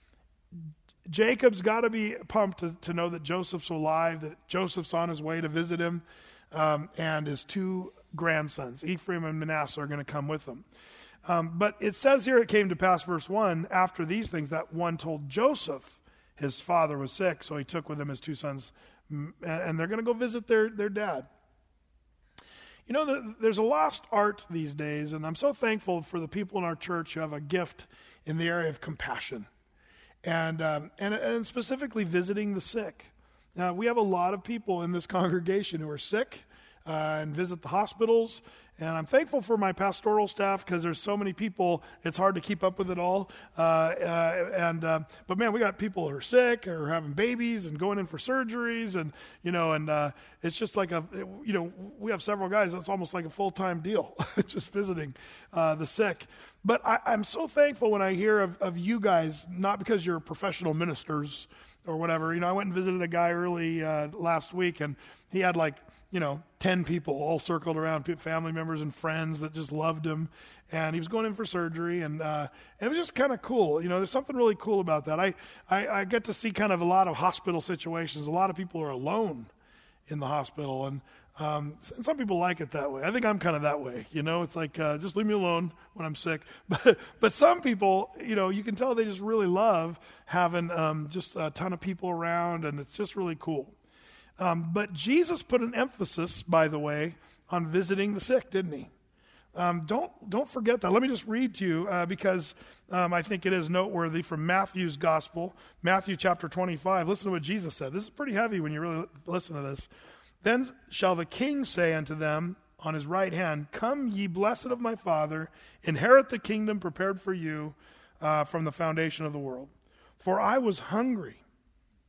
Jacob's got to be pumped to, to know that Joseph's alive, that Joseph's on his way to visit him, um, and his two grandsons, Ephraim and Manasseh, are going to come with him. Um, but it says here, it came to pass, verse one, after these things, that one told Joseph his father was sick, so he took with him his two sons, and, and they're going to go visit their, their dad. You know, there's a lost art these days, and I'm so thankful for the people in our church who have a gift in the area of compassion, and um, and, and specifically visiting the sick. Now, we have a lot of people in this congregation who are sick uh, and visit the hospitals. And I'm thankful for my pastoral staff because there's so many people, it's hard to keep up with it all. Uh, uh, and uh, But man, we got people who are sick or having babies and going in for surgeries. And, you know, and uh, it's just like a, you know, we have several guys, it's almost like a full-time deal, just visiting uh, the sick. But I, I'm so thankful when I hear of, of you guys, not because you're professional ministers or whatever. You know, I went and visited a guy early uh, last week, and he had like, you know, ten people all circled around, family members and friends that just loved him. And he was going in for surgery, and, uh, and it was just kind of cool. You know, there's something really cool about that. I, I, I get to see kind of a lot of hospital situations. A lot of people are alone in the hospital, and, um, and some people like it that way. I think I'm kind of that way. You know, it's like, uh, just leave me alone when I'm sick. But, but some people, you know, you can tell they just really love having um, just a ton of people around, and it's just really cool. Um, but Jesus put an emphasis, by the way, on visiting the sick, didn't he? Um, don't don't forget that. Let me just read to you uh, because um, I think it is noteworthy from Matthew's gospel, Matthew chapter twenty-five. Listen to what Jesus said. This is pretty heavy when you really listen to this. Then shall the king say unto them on his right hand, come ye blessed of my Father, inherit the kingdom prepared for you uh, from the foundation of the world. For I was hungry,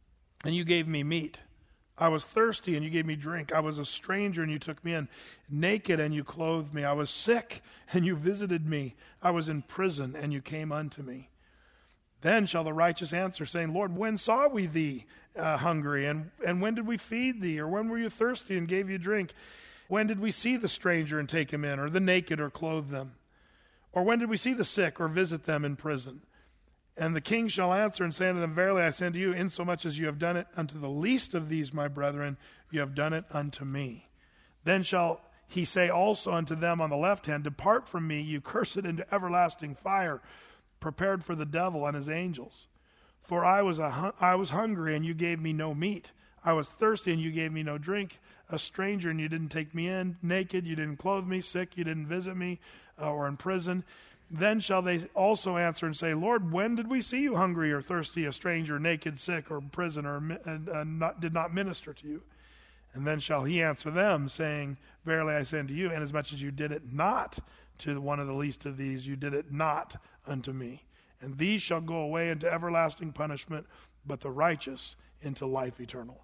and you gave me meat. I was thirsty, and you gave me drink. I was a stranger, and you took me in. Naked, and you clothed me. I was sick, and you visited me. I was in prison, and you came unto me. Then shall the righteous answer, saying, Lord, when saw we thee uh, hungry, and, and when did we feed thee? Or when were you thirsty and gave you drink? When did we see the stranger and take him in, or the naked or clothe them? Or when did we see the sick or visit them in prison? And the king shall answer and say unto them, Verily I say unto you, insomuch as you have done it unto the least of these my brethren, you have done it unto me. Then shall he say also unto them on the left hand, Depart from me, you cursed, into everlasting fire, prepared for the devil and his angels. For I was a hun- I was hungry, and you gave me no meat. I was thirsty, and you gave me no drink. A stranger, and you didn't take me in. Naked, you didn't clothe me. Sick, you didn't visit me, uh, or in prison. Then shall they also answer and say, Lord, when did we see you hungry or thirsty, a stranger, naked, sick, or in prison, or and, uh, not, did not minister to you? And then shall he answer them, saying, Verily I say unto you, inasmuch as you did it not to one of the least of these, you did it not unto me. And these shall go away into everlasting punishment, but the righteous into life eternal.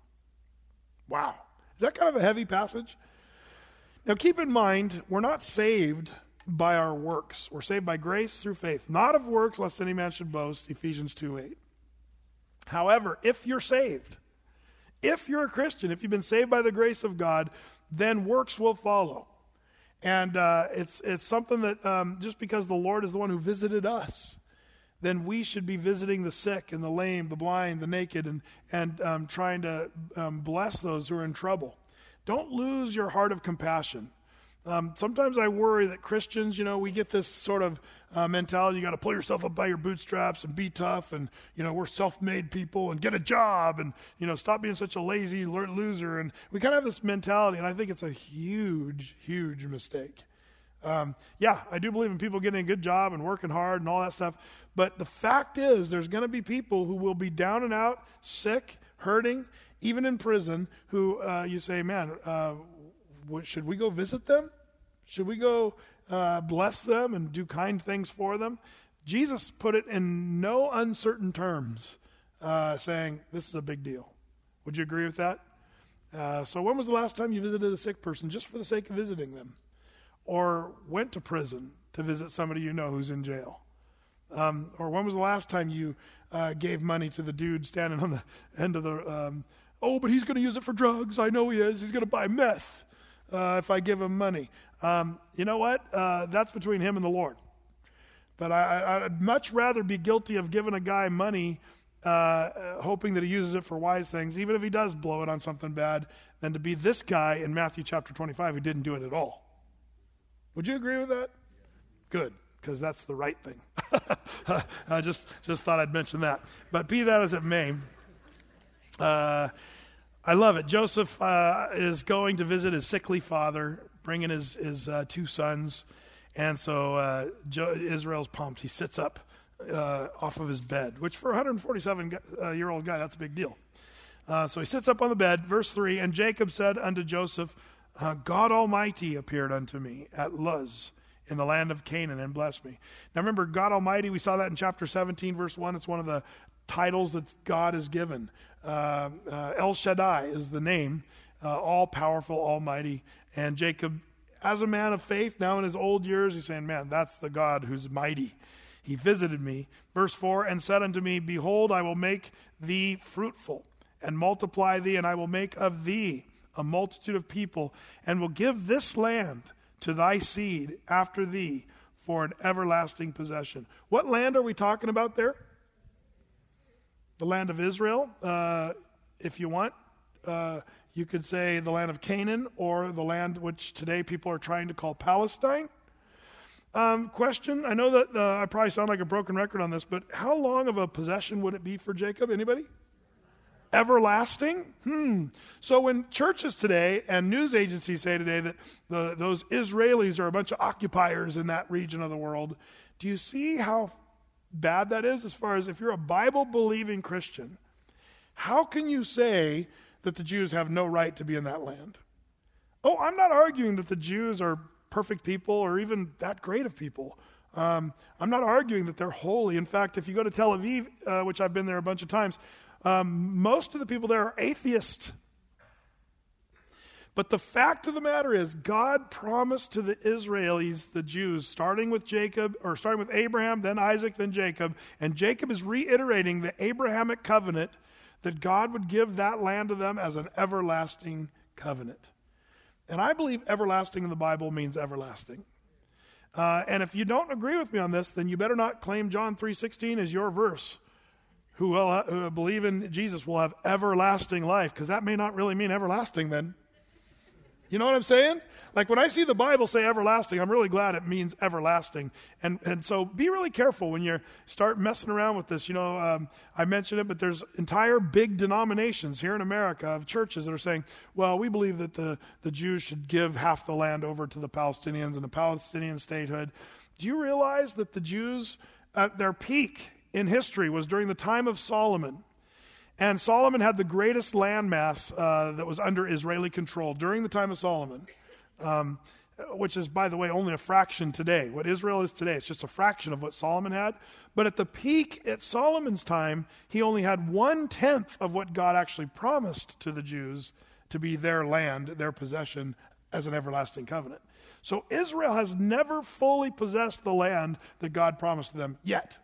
Wow. Is that kind of a heavy passage? Now keep in mind, we're not saved by our works. We're saved by grace through faith, not of works, lest any man should boast, Ephesians two eight. However, if you're saved, if you're a Christian, if you've been saved by the grace of God, then works will follow. And uh, it's it's something that um, just because the Lord is the one who visited us, then we should be visiting the sick and the lame, the blind, the naked, and, and um, trying to um, bless those who are in trouble. Don't lose your heart of compassion. Um, sometimes I worry that Christians, you know, we get this sort of uh, mentality, you got to pull yourself up by your bootstraps and be tough, and, you know, we're self-made people, and get a job, and, you know, stop being such a lazy loser. And we kind of have this mentality, and I think it's a huge, huge mistake. Um, yeah, I do believe in people getting a good job and working hard and all that stuff, but the fact is there's going to be people who will be down and out, sick, hurting, even in prison, who uh, you say, man, uh, should we go visit them? Should we go uh, bless them and do kind things for them? Jesus put it in no uncertain terms, uh, saying this is a big deal. Would you agree with that? Uh, so when was the last time you visited a sick person just for the sake of visiting them? Or went to prison to visit somebody you know who's in jail? Um, or when was the last time you uh, gave money to the dude standing on the end of the, um, oh, but he's going to use it for drugs. I know he is. He's going to buy meth. Uh, if I give him money. Um, you know what? Uh, that's between him and the Lord. But I, I, I'd much rather be guilty of giving a guy money, uh, hoping that he uses it for wise things, even if he does blow it on something bad, than to be this guy in Matthew chapter twenty-five who didn't do it at all. Would you agree with that? Good, because that's the right thing. I just, just thought I'd mention that. But be that as it may, uh, I love it. Joseph uh, is going to visit his sickly father, bringing his, his uh, two sons. And so uh, jo- Israel's pumped. He sits up uh, off of his bed, which for a one hundred forty-seven-year-old guy, that's a big deal. Uh, so he sits up on the bed. Verse three, and Jacob said unto Joseph, uh, God Almighty appeared unto me at Luz in the land of Canaan and blessed me. Now remember, God Almighty, we saw that in chapter seventeen, verse one. It's one of the titles that God is given. Uh, uh, El Shaddai is the name, uh, all-powerful, almighty. And Jacob, as a man of faith, now in his old years, he's saying, man, that's the God who's mighty. He visited me. Verse four, and said unto me, Behold, I will make thee fruitful, and multiply thee, and I will make of thee a multitude of people, and will give this land to thy seed after thee for an everlasting possession. What land are we talking about there? The land of Israel, uh, if you want. Uh, you could say the land of Canaan, or the land which today people are trying to call Palestine. Um, question, I know that uh, I probably sound like a broken record on this, but how long of a possession would it be for Jacob? Anybody? Everlasting? Hmm. So when churches today and news agencies say today that the, those Israelis are a bunch of occupiers in that region of the world, do you see how bad that is as far as if you're a Bible-believing Christian? How can you say that the Jews have no right to be in that land? Oh, I'm not arguing that the Jews are perfect people or even that great of people. Um, I'm not arguing that they're holy. In fact, if you go to Tel Aviv, uh, which I've been there a bunch of times, Um, most of the people there are atheists. But the fact of the matter is, God promised to the Israelis, the Jews, starting with Jacob, or starting with Abraham, then Isaac, then Jacob, and Jacob is reiterating the Abrahamic covenant that God would give that land to them as an everlasting covenant. And I believe everlasting in the Bible means everlasting. Uh, and if you don't agree with me on this, then you better not claim John three sixteen as your verse. Who will who believe in Jesus will have everlasting life, because that may not really mean everlasting then. You know what I'm saying? Like when I see the Bible say everlasting, I'm really glad it means everlasting. And and so be really careful when you start messing around with this. You know, um, I mentioned it, but there's entire big denominations here in America of churches that are saying, well, we believe that the, the Jews should give half the land over to the Palestinians and the Palestinian statehood. Do you realize that the Jews at their peak in history was during the time of Solomon? And Solomon had the greatest landmass uh, that was under Israeli control during the time of Solomon, um, which is, by the way, only a fraction today. What Israel is today, it's just a fraction of what Solomon had. But at the peak, at Solomon's time, he only had one-tenth of what God actually promised to the Jews to be their land, their possession, as an everlasting covenant. So Israel has never fully possessed the land that God promised them yet.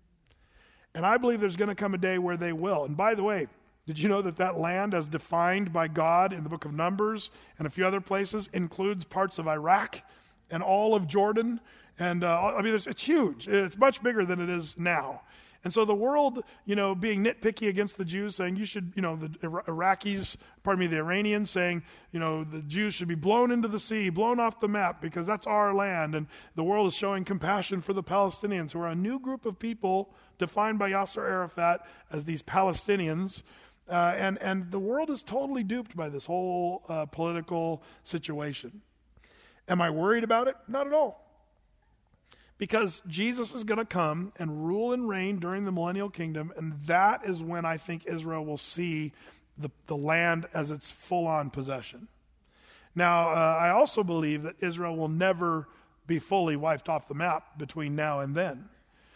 And I believe there's going to come a day where they will. And by the way, did you know that that land as defined by God in the book of Numbers and a few other places includes parts of Iraq and all of Jordan? And uh, I mean, it's, it's huge. It's much bigger than it is now. And so the world, you know, being nitpicky against the Jews, saying you should, you know, the Iraqis, pardon me, the Iranians saying, you know, the Jews should be blown into the sea, blown off the map because that's our land. And the world is showing compassion for the Palestinians, who are a new group of people defined by Yasser Arafat as these Palestinians. Uh, and, and the world is totally duped by this whole uh, political situation. Am I worried about it? Not at all. Because Jesus is going to come and rule and reign during the millennial kingdom, and that is when I think Israel will see the, the land as its full-on possession. Now, uh, I also believe that Israel will never be fully wiped off the map between now and then.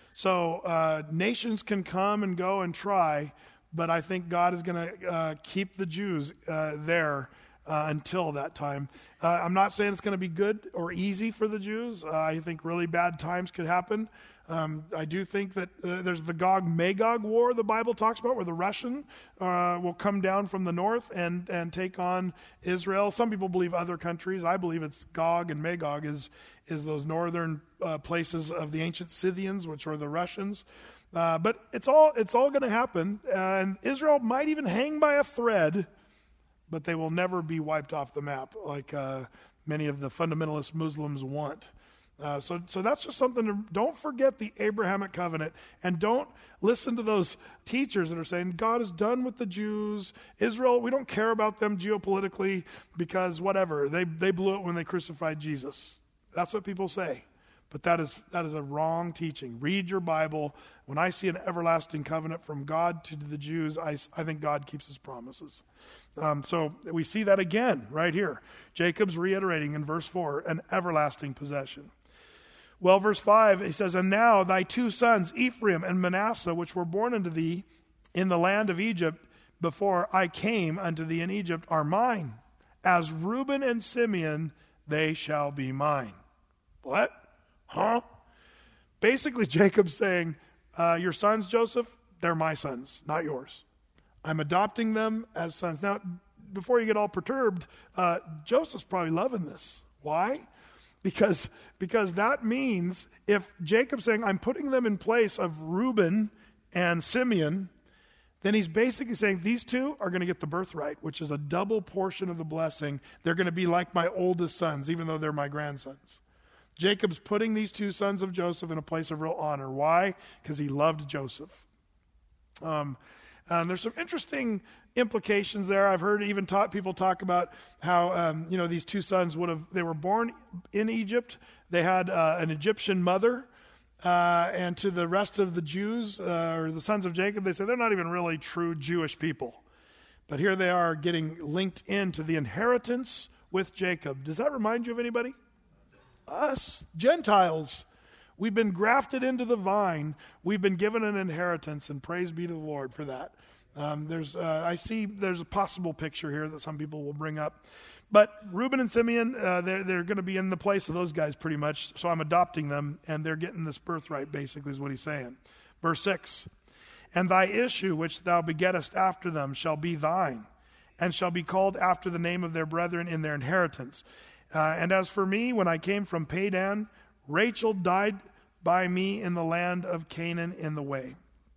So uh, nations can come and go and try, but I think God is going to uh, keep the Jews uh, there uh, until that time. Uh, I'm not saying it's going to be good or easy for the Jews. Uh, I think really bad times could happen. Um, I do think that uh, there's the Gog-Magog war the Bible talks about, where the Russian uh, will come down from the north and, and take on Israel. Some people believe other countries. I believe it's Gog and Magog is, is those northern uh, places of the ancient Scythians, which are the Russians. Uh, but it's all, it's all going to happen. Uh, and Israel might even hang by a thread, but they will never be wiped off the map like uh, many of the fundamentalist Muslims want. Uh, so, so that's just something to, don't forget the Abrahamic covenant, and don't listen to those teachers that are saying God is done with the Jews. Israel, we don't care about them geopolitically because whatever, they, they blew it when they crucified Jesus. That's what people say. But that is that is a wrong teaching. Read your Bible. When I see an everlasting covenant from God to the Jews, I, I think God keeps his promises. Um, so we see that again right here. Jacob's reiterating in verse four, an everlasting possession. Well, verse five, he says, and now thy two sons, Ephraim and Manasseh, which were born unto thee in the land of Egypt before I came unto thee in Egypt, are mine. As Reuben and Simeon, they shall be mine. What? Huh? Basically, Jacob's saying, uh, your sons, Joseph, they're my sons, not yours. I'm adopting them as sons. Now, before you get all perturbed, uh, Joseph's probably loving this. Why? Because, because that means if Jacob's saying, I'm putting them in place of Reuben and Simeon, then he's basically saying these two are going to get the birthright, which is a double portion of the blessing. They're going to be like my oldest sons, even though they're my grandsons. Jacob's putting these two sons of Joseph in a place of real honor. Why? Because he loved Joseph. Um, and there's some interesting implications there. I've heard even taught people talk about how um, you know these two sons would have. They were born in Egypt. They had uh, an Egyptian mother, uh, and to the rest of the Jews uh, or the sons of Jacob, they say they're not even really true Jewish people. But here they are getting linked into the inheritance with Jacob. Does that remind you of anybody? Us, Gentiles. We've been grafted into the vine. We've been given an inheritance, and praise be to the Lord for that. Um, there's, uh, I see there's a possible picture here that some people will bring up. But Reuben and Simeon, uh, they're, they're going to be in the place of those guys pretty much, so I'm adopting them, and they're getting this birthright, basically, is what he's saying. Verse six, and thy issue which thou begettest after them shall be thine, and shall be called after the name of their brethren in their inheritance. Uh, and as for me, when I came from Padan, Rachel died by me in the land of Canaan in the way,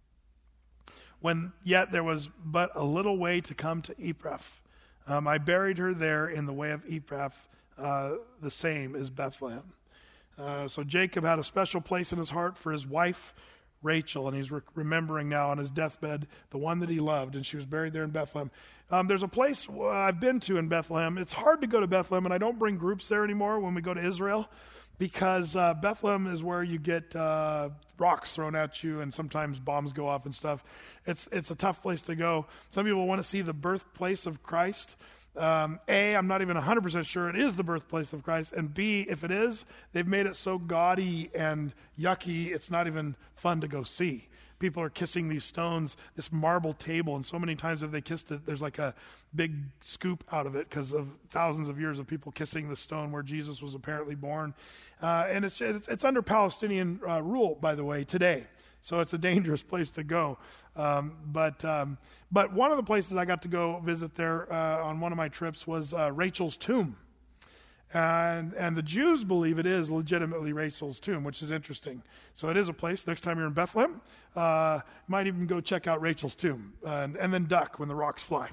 when yet there was but a little way to come to Ephrath. Um, I buried her there in the way of Ephrath, uh, the same as Bethlehem. Uh, so Jacob had a special place in his heart for his wife, Rachel, and he's re- remembering now on his deathbed the one that he loved, and she was buried there in Bethlehem. Um, there's a place uh, I've been to in Bethlehem. It's hard to go to Bethlehem, and I don't bring groups there anymore when we go to Israel, because uh, Bethlehem is where you get uh, rocks thrown at you, and sometimes bombs go off and stuff. It's it's a tough place to go. Some people want to see the birthplace of Christ. Um, A, I'm not even one hundred percent sure it is the birthplace of Christ. And B, if it is, they've made it so gaudy and yucky, it's not even fun to go see. People are kissing these stones, this marble table, and so many times if they kissed it, there's like a big scoop out of it because of thousands of years of people kissing the stone where Jesus was apparently born. Uh, and it's, it's it's under Palestinian uh, rule, by the way, today. So it's a dangerous place to go. Um, but um, but one of the places I got to go visit there uh, on one of my trips was uh, Rachel's tomb. And and the Jews believe it is legitimately Rachel's tomb, which is interesting. So it is a place. Next time you're in Bethlehem, uh, you might even go check out Rachel's tomb, uh, and, and then duck when the rocks fly.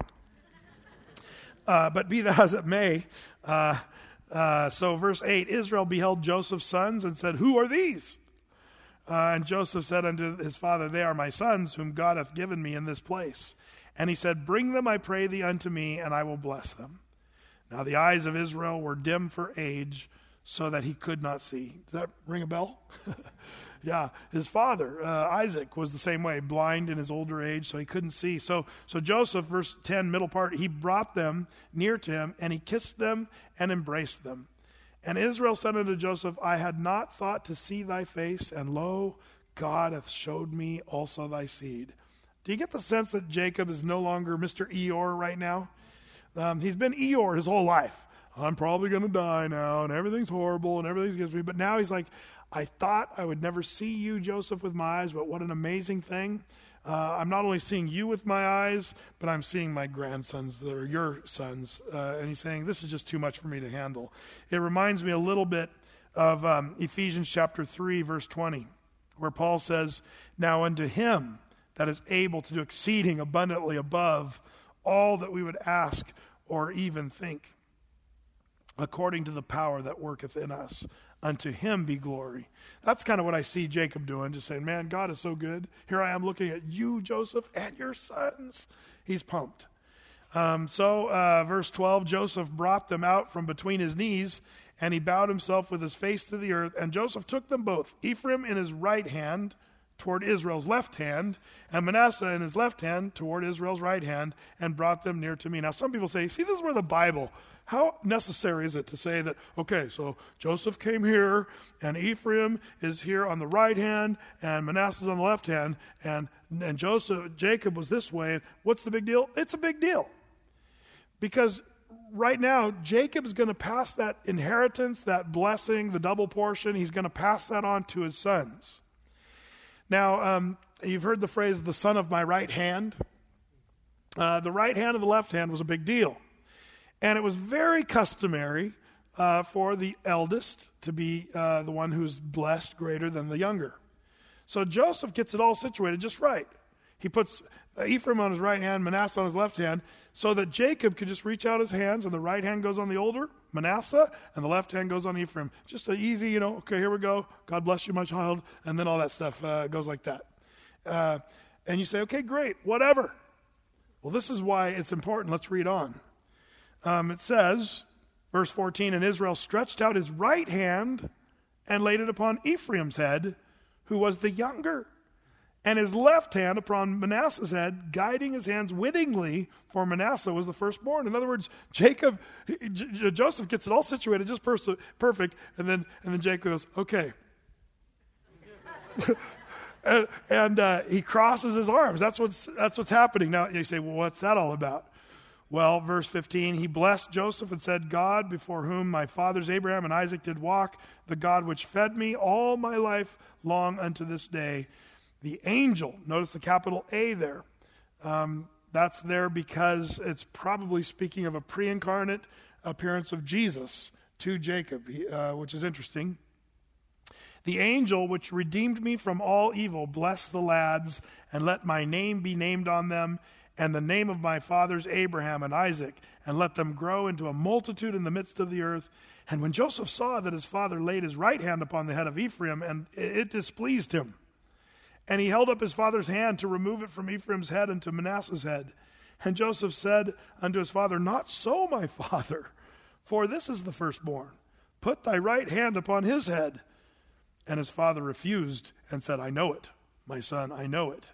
Uh, but be that as it may, uh, uh, so verse eight, Israel beheld Joseph's sons and said, who are these? Uh, and Joseph said unto his father, they are my sons, whom God hath given me in this place. And he said, bring them, I pray thee, unto me, and I will bless them. Now the eyes of Israel were dim for age, so that he could not see. Does that ring a bell? Yeah, his father, uh, Isaac, was the same way, blind in his older age, so he couldn't see. So, so Joseph, verse ten, middle part, he brought them near to him, and he kissed them and embraced them. And Israel said unto Joseph, I had not thought to see thy face, and lo, God hath showed me also thy seed. Do you get the sense that Jacob is no longer Mister Eeyore right now? Um, he's been Eeyore his whole life. I'm probably going to die now, and everything's horrible, and everything's against me. But now he's like, I thought I would never see you, Joseph, with my eyes, but what an amazing thing. Uh, I'm not only seeing you with my eyes, but I'm seeing my grandsons, that are your sons. Uh, and he's saying, this is just too much for me to handle. It reminds me a little bit of um, Ephesians chapter three, verse twenty, where Paul says, now unto him that is able to do exceeding abundantly above all that we would ask or even think, according to the power that worketh in us. Unto him be glory. That's kind of what I see Jacob doing, just saying, man, God is so good. Here I am looking at you, Joseph, and your sons. He's pumped. Um, so, uh, verse twelve, Joseph brought them out from between his knees, and he bowed himself with his face to the earth. And Joseph took them both, Ephraim in his right hand, toward Israel's left hand, and Manasseh in his left hand toward Israel's right hand, and brought them near to me. Now, some people say, see, this is where the Bible, how necessary is it to say that, okay, so Joseph came here, and Ephraim is here on the right hand, and Manasseh's on the left hand, and, and Joseph, Jacob was this way. What's the big deal? It's a big deal. Because right now, Jacob's going to pass that inheritance, that blessing, the double portion, he's going to pass that on to his sons. Now, um, you've heard the phrase, the son of my right hand. Uh, the right hand and the left hand was a big deal. And it was very customary uh, for the eldest to be uh, the one who's blessed greater than the younger. So Joseph gets it all situated just right. He puts Ephraim on his right hand, Manasseh on his left hand, so that Jacob could just reach out his hands, and the right hand goes on the older, Manasseh, and the left hand goes on Ephraim. Just an easy, you know, okay, here we go. God bless you, my child. And then all that stuff uh, goes like that. Uh, and you say, okay, great, whatever. Well, this is why it's important. Let's read on. Um, it says, verse fourteen, and Israel stretched out his right hand and laid it upon Ephraim's head, who was the younger, and his left hand upon Manasseh's head, guiding his hands wittingly, for Manasseh was the firstborn. In other words, Jacob, J- Joseph gets it all situated just pers- perfect, and then and then Jacob goes, okay. and and uh, he crosses his arms. That's what's that's what's happening. Now you say, well, what's that all about? Well, verse fifteen, he blessed Joseph and said, God, before whom my fathers Abraham and Isaac did walk, the God which fed me all my life long unto this day. The angel, notice the capital A there. Um, that's there because it's probably speaking of a pre-incarnate appearance of Jesus to Jacob, uh, which is interesting. The angel which redeemed me from all evil, bless the lads, and let my name be named on them, and the name of my fathers Abraham and Isaac, and let them grow into a multitude in the midst of the earth. And when Joseph saw that his father laid his right hand upon the head of Ephraim, and it displeased him, and he held up his father's hand to remove it from Ephraim's head and to Manasseh's head. And Joseph said unto his father, Not so, my father, for this is the firstborn. Put thy right hand upon his head. And his father refused and said, I know it, my son, I know it.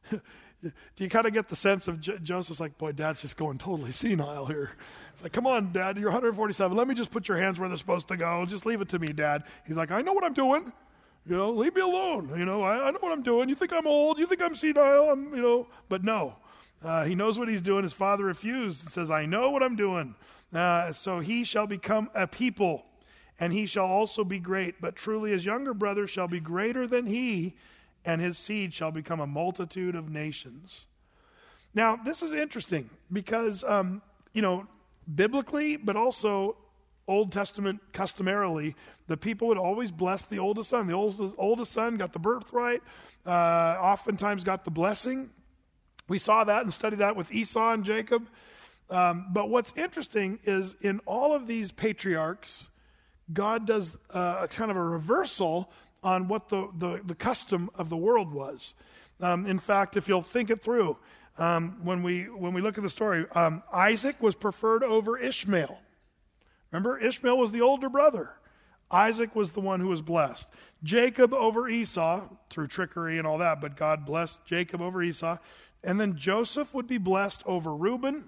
Do you kind of get the sense of J- Joseph's like, boy, Dad's just going totally senile here. It's like, come on, Dad, you're one hundred forty-seven. Let me just put your hands where they're supposed to go. Just leave it to me, Dad. He's like, I know what I'm doing. You know, leave me alone. You know, I, I know what I'm doing. You think I'm old? You think I'm senile? I'm, you know, but no. Uh, he knows what he's doing. His father refused and says, I know what I'm doing. Uh, so he shall become a people, and he shall also be great. But truly his younger brother shall be greater than he, and his seed shall become a multitude of nations. Now, this is interesting because, um, you know, biblically, but also Old Testament customarily, the people would always bless the oldest son. The oldest, oldest son got the birthright, uh, oftentimes got the blessing. We saw that and studied that with Esau and Jacob. Um, but what's interesting is in all of these patriarchs, God does uh, a kind of a reversal on what the, the, the custom of the world was. Um, in fact, if you'll think it through, um, when we when we look at the story, um, Isaac was preferred over Ishmael. Remember, Ishmael was the older brother. Isaac was the one who was blessed. Jacob over Esau through trickery and all that, but God blessed Jacob over Esau. And then Joseph would be blessed over Reuben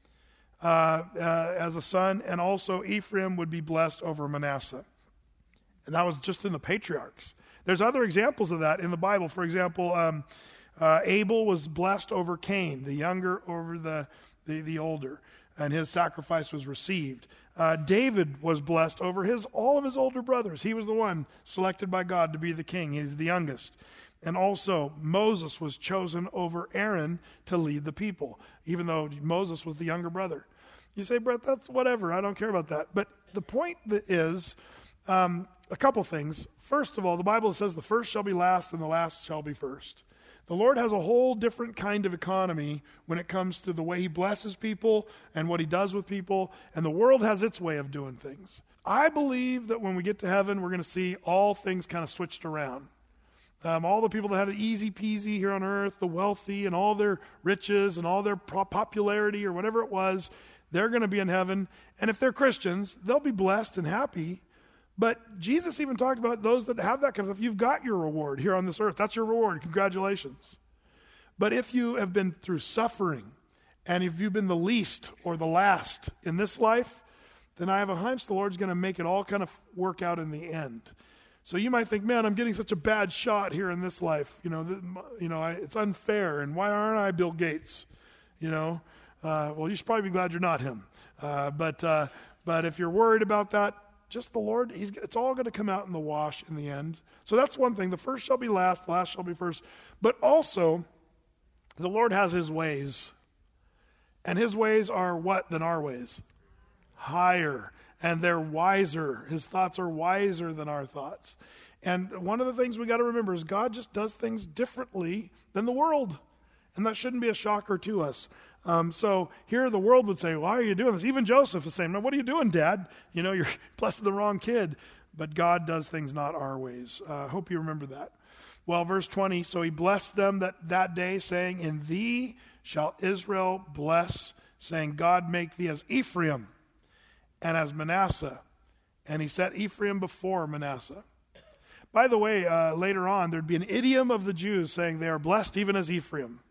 uh, uh, as a son, and also Ephraim would be blessed over Manasseh. And that was just in the patriarchs. There's other examples of that in the Bible. For example, um, uh, Abel was blessed over Cain, the younger over the, the, the older, and his sacrifice was received. Uh, David was blessed over his all of his older brothers. He was the one selected by God to be the king. He's the youngest. And also, Moses was chosen over Aaron to lead the people, even though Moses was the younger brother. You say, Brett, that's whatever. I don't care about that. But the point is um, a couple things. First of all, the Bible says the first shall be last and the last shall be first. The Lord has a whole different kind of economy when it comes to the way he blesses people and what he does with people, and the world has its way of doing things. I believe that when we get to heaven, we're going to see all things kind of switched around. Um, all the people that had it easy peasy here on earth, the wealthy and all their riches and all their popularity or whatever it was, they're going to be in heaven. And if they're Christians, they'll be blessed and happy. But Jesus even talked about those that have that kind of stuff. You've got your reward here on this earth. That's your reward. Congratulations. But if you have been through suffering, and if you've been the least or the last in this life, then I have a hunch the Lord's going to make it all kind of work out in the end. So you might think, man, I'm getting such a bad shot here in this life. You know, th- you know, I, it's unfair. And why aren't I Bill Gates? You know, uh, well, you should probably be glad you're not him. Uh, but uh, but if you're worried about that, just the Lord, he's, it's all going to come out in the wash in the end. So that's one thing. The first shall be last, the last shall be first. But also, the Lord has his ways. And his ways are what than our ways? Higher. And they're wiser. His thoughts are wiser than our thoughts. And one of the things we got to remember is God just does things differently than the world. And that shouldn't be a shocker to us. Um, so here the world would say, why are you doing this? Even Joseph is saying, what are you doing, Dad? You know, you're blessing the wrong kid. But God does things not our ways. I uh, hope you remember that. Well, verse twenty, so he blessed them that, that day, saying, in thee shall Israel bless, saying, God make thee as Ephraim and as Manasseh. And he set Ephraim before Manasseh. By the way, uh, later on, there'd be an idiom of the Jews saying they are blessed even as Ephraim.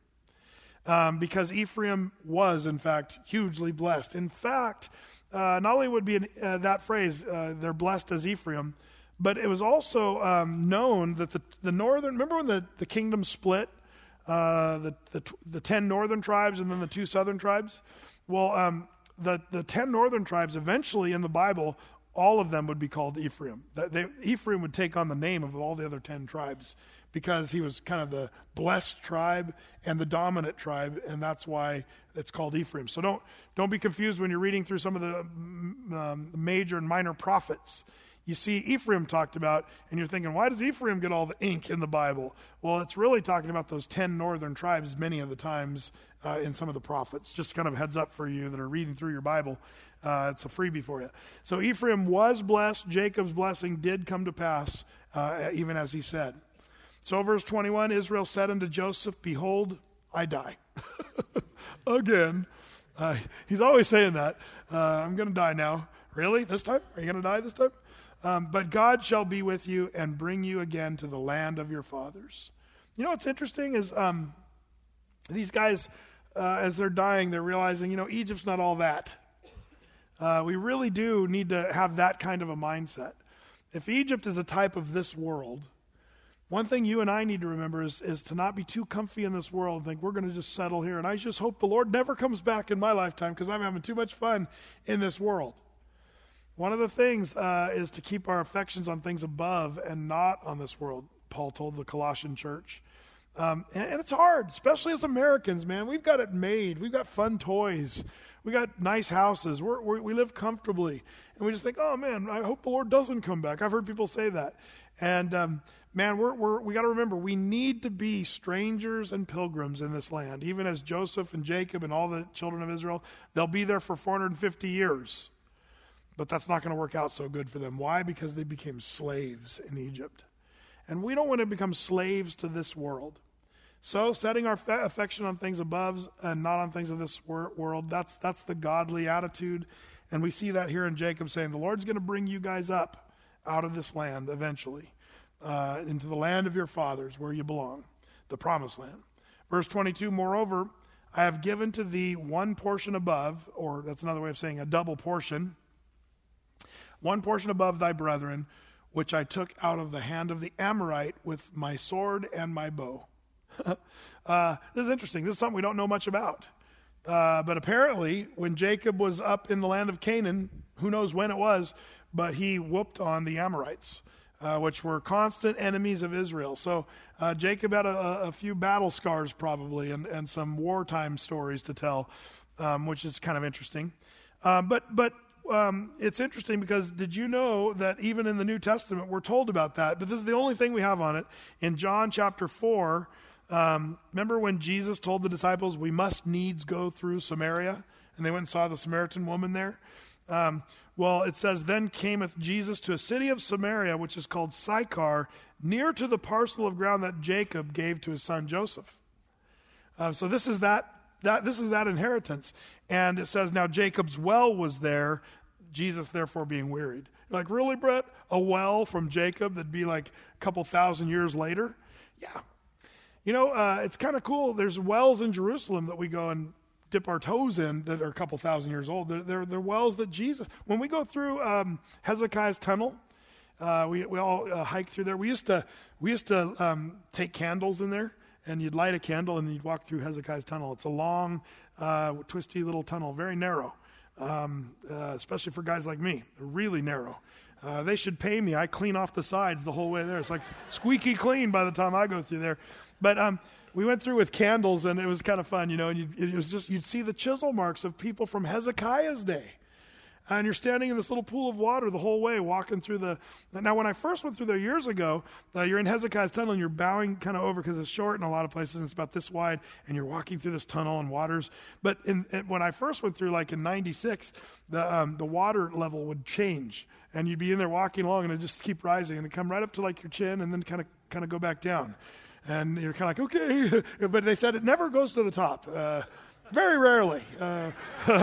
Um, because Ephraim was, in fact, hugely blessed. In fact, uh, not only would be an, uh, that phrase, uh, they're blessed as Ephraim, But it was also um, known that the, the northern, remember when the, the kingdom split, uh, the, the the ten northern tribes and then the two southern tribes? Well, um, the, the ten northern tribes, eventually in the Bible, all of them would be called Ephraim. They, Ephraim would take on the name of all the other ten tribes because he was kind of the blessed tribe and the dominant tribe, and that's why it's called Ephraim. So don't don't be confused when you're reading through some of the um, major and minor prophets. You see Ephraim talked about, and you're thinking, why does Ephraim get all the ink in the Bible? Well, it's really talking about those ten northern tribes many of the times uh, in some of the prophets. Just kind of heads up for you that are reading through your Bible. Uh, it's a freebie for you. So Ephraim was blessed. Jacob's blessing did come to pass, uh, even as he said. So verse twenty-one, Israel said unto Joseph, behold, I die. Again. Uh, he's always saying that. Uh, I'm going to die now. Really? This time? Are you going to die this time? Um, but God shall be with you and bring you again to the land of your fathers. You know what's interesting is um, these guys, uh, as they're dying, they're realizing, you know, Egypt's not all that. Uh, we really do need to have that kind of a mindset. If Egypt is a type of this world, one thing you and I need to remember is, is to not be too comfy in this world and think we're going to just settle here. And I just hope the Lord never comes back in my lifetime because I'm having too much fun in this world. One of the things uh, is to keep our affections on things above and not on this world, Paul told the Colossian church. Um, and, and it's hard, especially as Americans, man. We've got it made. We've got fun toys. We got nice houses. We're, we're, we live comfortably. And we just think, oh, man, I hope the Lord doesn't come back. I've heard people say that. And, um, man, we're, we're, we got to remember, we need to be strangers and pilgrims in this land. Even as Joseph and Jacob and all the children of Israel, they'll be there for four hundred fifty years. But that's not going to work out so good for them. Why? Because they became slaves in Egypt. And we don't want to become slaves to this world. So setting our fa- affection on things above and not on things of this wor- world, that's that's the godly attitude. And we see that here in Jacob saying, the Lord's going to bring you guys up out of this land eventually, uh, into the land of your fathers where you belong, the promised land. Verse twenty-two, moreover, I have given to thee one portion above, or that's another way of saying a double portion, one portion above thy brethren, which I took out of the hand of the Amorite with my sword and my bow. uh, this is interesting. This is something we don't know much about. Uh, but apparently, when Jacob was up in the land of Canaan, who knows when it was, but he whooped on the Amorites, uh, which were constant enemies of Israel. So uh, Jacob had a, a few battle scars probably and, and some wartime stories to tell, um, which is kind of interesting. Uh, but but um, it's interesting because did you know that even in the New Testament we're told about that? But this is the only thing we have on it. In John chapter four, Um, remember when Jesus told the disciples, we must needs go through Samaria? And they went and saw the Samaritan woman there. Um, well, it says, then cameth Jesus to a city of Samaria, which is called Sychar, near to the parcel of ground that Jacob gave to his son Joseph. Uh, so this is that, that, this is that inheritance. And it says, now Jacob's well was there, Jesus therefore being wearied. You're like, really, Brett? A well from Jacob that'd be like a couple thousand years later? Yeah. You know, uh, it's kind of cool. There's wells in Jerusalem that we go and dip our toes in that are a couple thousand years old. They're, they're, they're wells that Jesus, when we go through um, Hezekiah's tunnel, uh, we we all uh, hike through there. We used to we used to um, take candles in there, and you'd light a candle and you'd walk through Hezekiah's tunnel. It's a long, uh, twisty little tunnel, very narrow, um, uh, especially for guys like me. They're really narrow. Uh, they should pay me. I clean off the sides the whole way there. It's like squeaky clean by the time I go through there. But um, we went through with candles, and it was kind of fun, you know. And you'd, it was just you'd see the chisel marks of people from Hezekiah's day, and you're standing in this little pool of water the whole way, walking through the. Now, when I first went through there years ago, uh, you're in Hezekiah's tunnel, and you're bowing kind of over because it's short in a lot of places, and it's about this wide, and you're walking through this tunnel and waters. But in, in, when I first went through, like in ninety-six, the um, the water level would change, and you'd be in there walking along, and it'd just keep rising, and it'd come right up to like your chin, and then kind of kind of go back down. And you're kind of like, okay. But they said it never goes to the top. Uh, very rarely. Uh,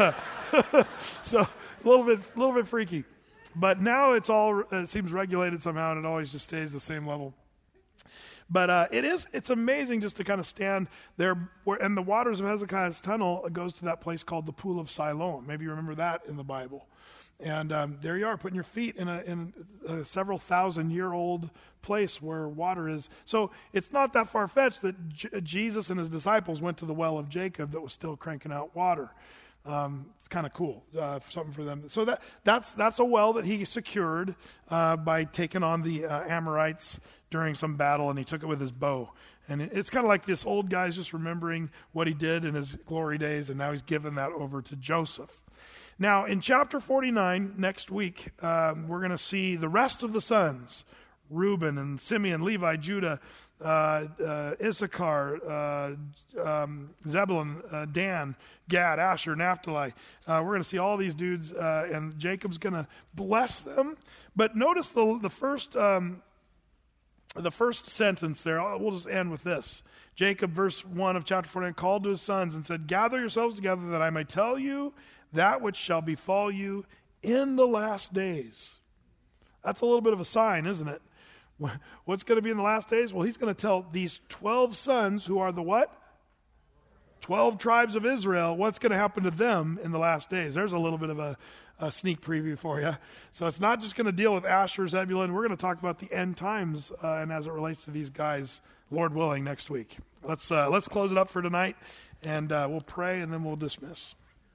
so a little bit a little bit freaky. But now it's all, it seems regulated somehow, and it always just stays the same level. But uh, it is, it's amazing just to kind of stand there. Where, and the waters of Hezekiah's tunnel goes to that place called the Pool of Siloam. Maybe you remember that in the Bible. And um, there you are, putting your feet in a, in a several thousand year old place where water is. So it's not that far-fetched that J- Jesus and his disciples went to the well of Jacob that was still cranking out water. Um, it's kind of cool, uh, something for them. So that that's that's a well that he secured uh, by taking on the uh, Amorites during some battle, and he took it with his bow. And it, it's kind of like this old guy's just remembering what he did in his glory days, and now he's given that over to Joseph. Now, in chapter forty-nine, next week, um, we're going to see the rest of the sons, Reuben and Simeon, Levi, Judah, uh, uh, Issachar, uh, um, Zebulun, uh, Dan, Gad, Asher, Naphtali. Uh, we're going to see all these dudes, uh, and Jacob's going to bless them. But notice the the first um, the first sentence there. We'll just end with this. Jacob, verse one of chapter forty-nine, called to his sons and said, "Gather yourselves together that I may tell you that which shall befall you in the last days." That's a little bit of a sign, isn't it? What's going to be in the last days? Well, he's going to tell these twelve sons who are the what? twelve tribes of Israel, what's going to happen to them in the last days. There's a little bit of a, a sneak preview for you. So it's not just going to deal with Asher, Zebulun. We're going to talk about the end times uh, and as it relates to these guys, Lord willing, next week. Let's, uh, let's close it up for tonight, and uh, we'll pray, and then we'll dismiss.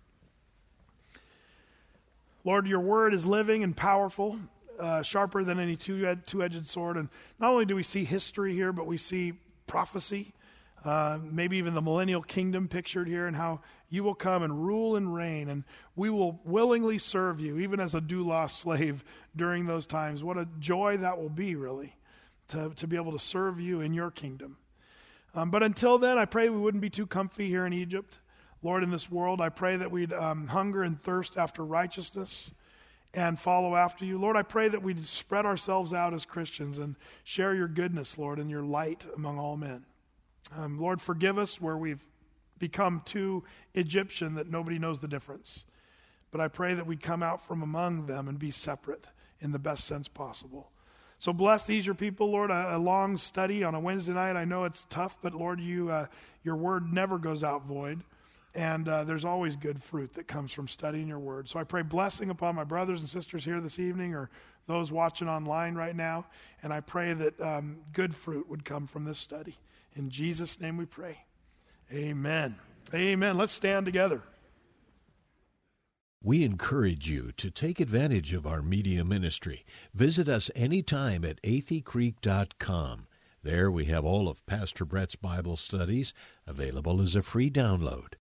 Lord, your word is living and powerful, uh, sharper than any two, two-edged sword. And not only do we see history here, but we see prophecy, uh, maybe even the millennial kingdom pictured here, and how you will come and rule and reign, and we will willingly serve you, even as a doulos slave during those times. What a joy that will be, really, to, to be able to serve you in your kingdom. Um, but until then, I pray we wouldn't be too comfy here in Egypt. Lord, in this world, I pray that we'd um, hunger and thirst after righteousness and follow after you. Lord, I pray that we'd spread ourselves out as Christians and share your goodness, Lord, and your light among all men. Um, Lord, forgive us where we've become too Egyptian that nobody knows the difference. But I pray that we'd come out from among them and be separate in the best sense possible. So bless these, your people, Lord. A, a long study on a Wednesday night. I know it's tough, but Lord, you, uh, your word never goes out void. And uh, there's always good fruit that comes from studying your word. So I pray blessing upon my brothers and sisters here this evening, or those watching online right now. And I pray that um, good fruit would come from this study. In Jesus' name we pray. Amen. Amen. Let's stand together.
We encourage you to take advantage of our media ministry. Visit us anytime at athey creek dot com. There we have all of Pastor Brett's Bible studies available as a free download.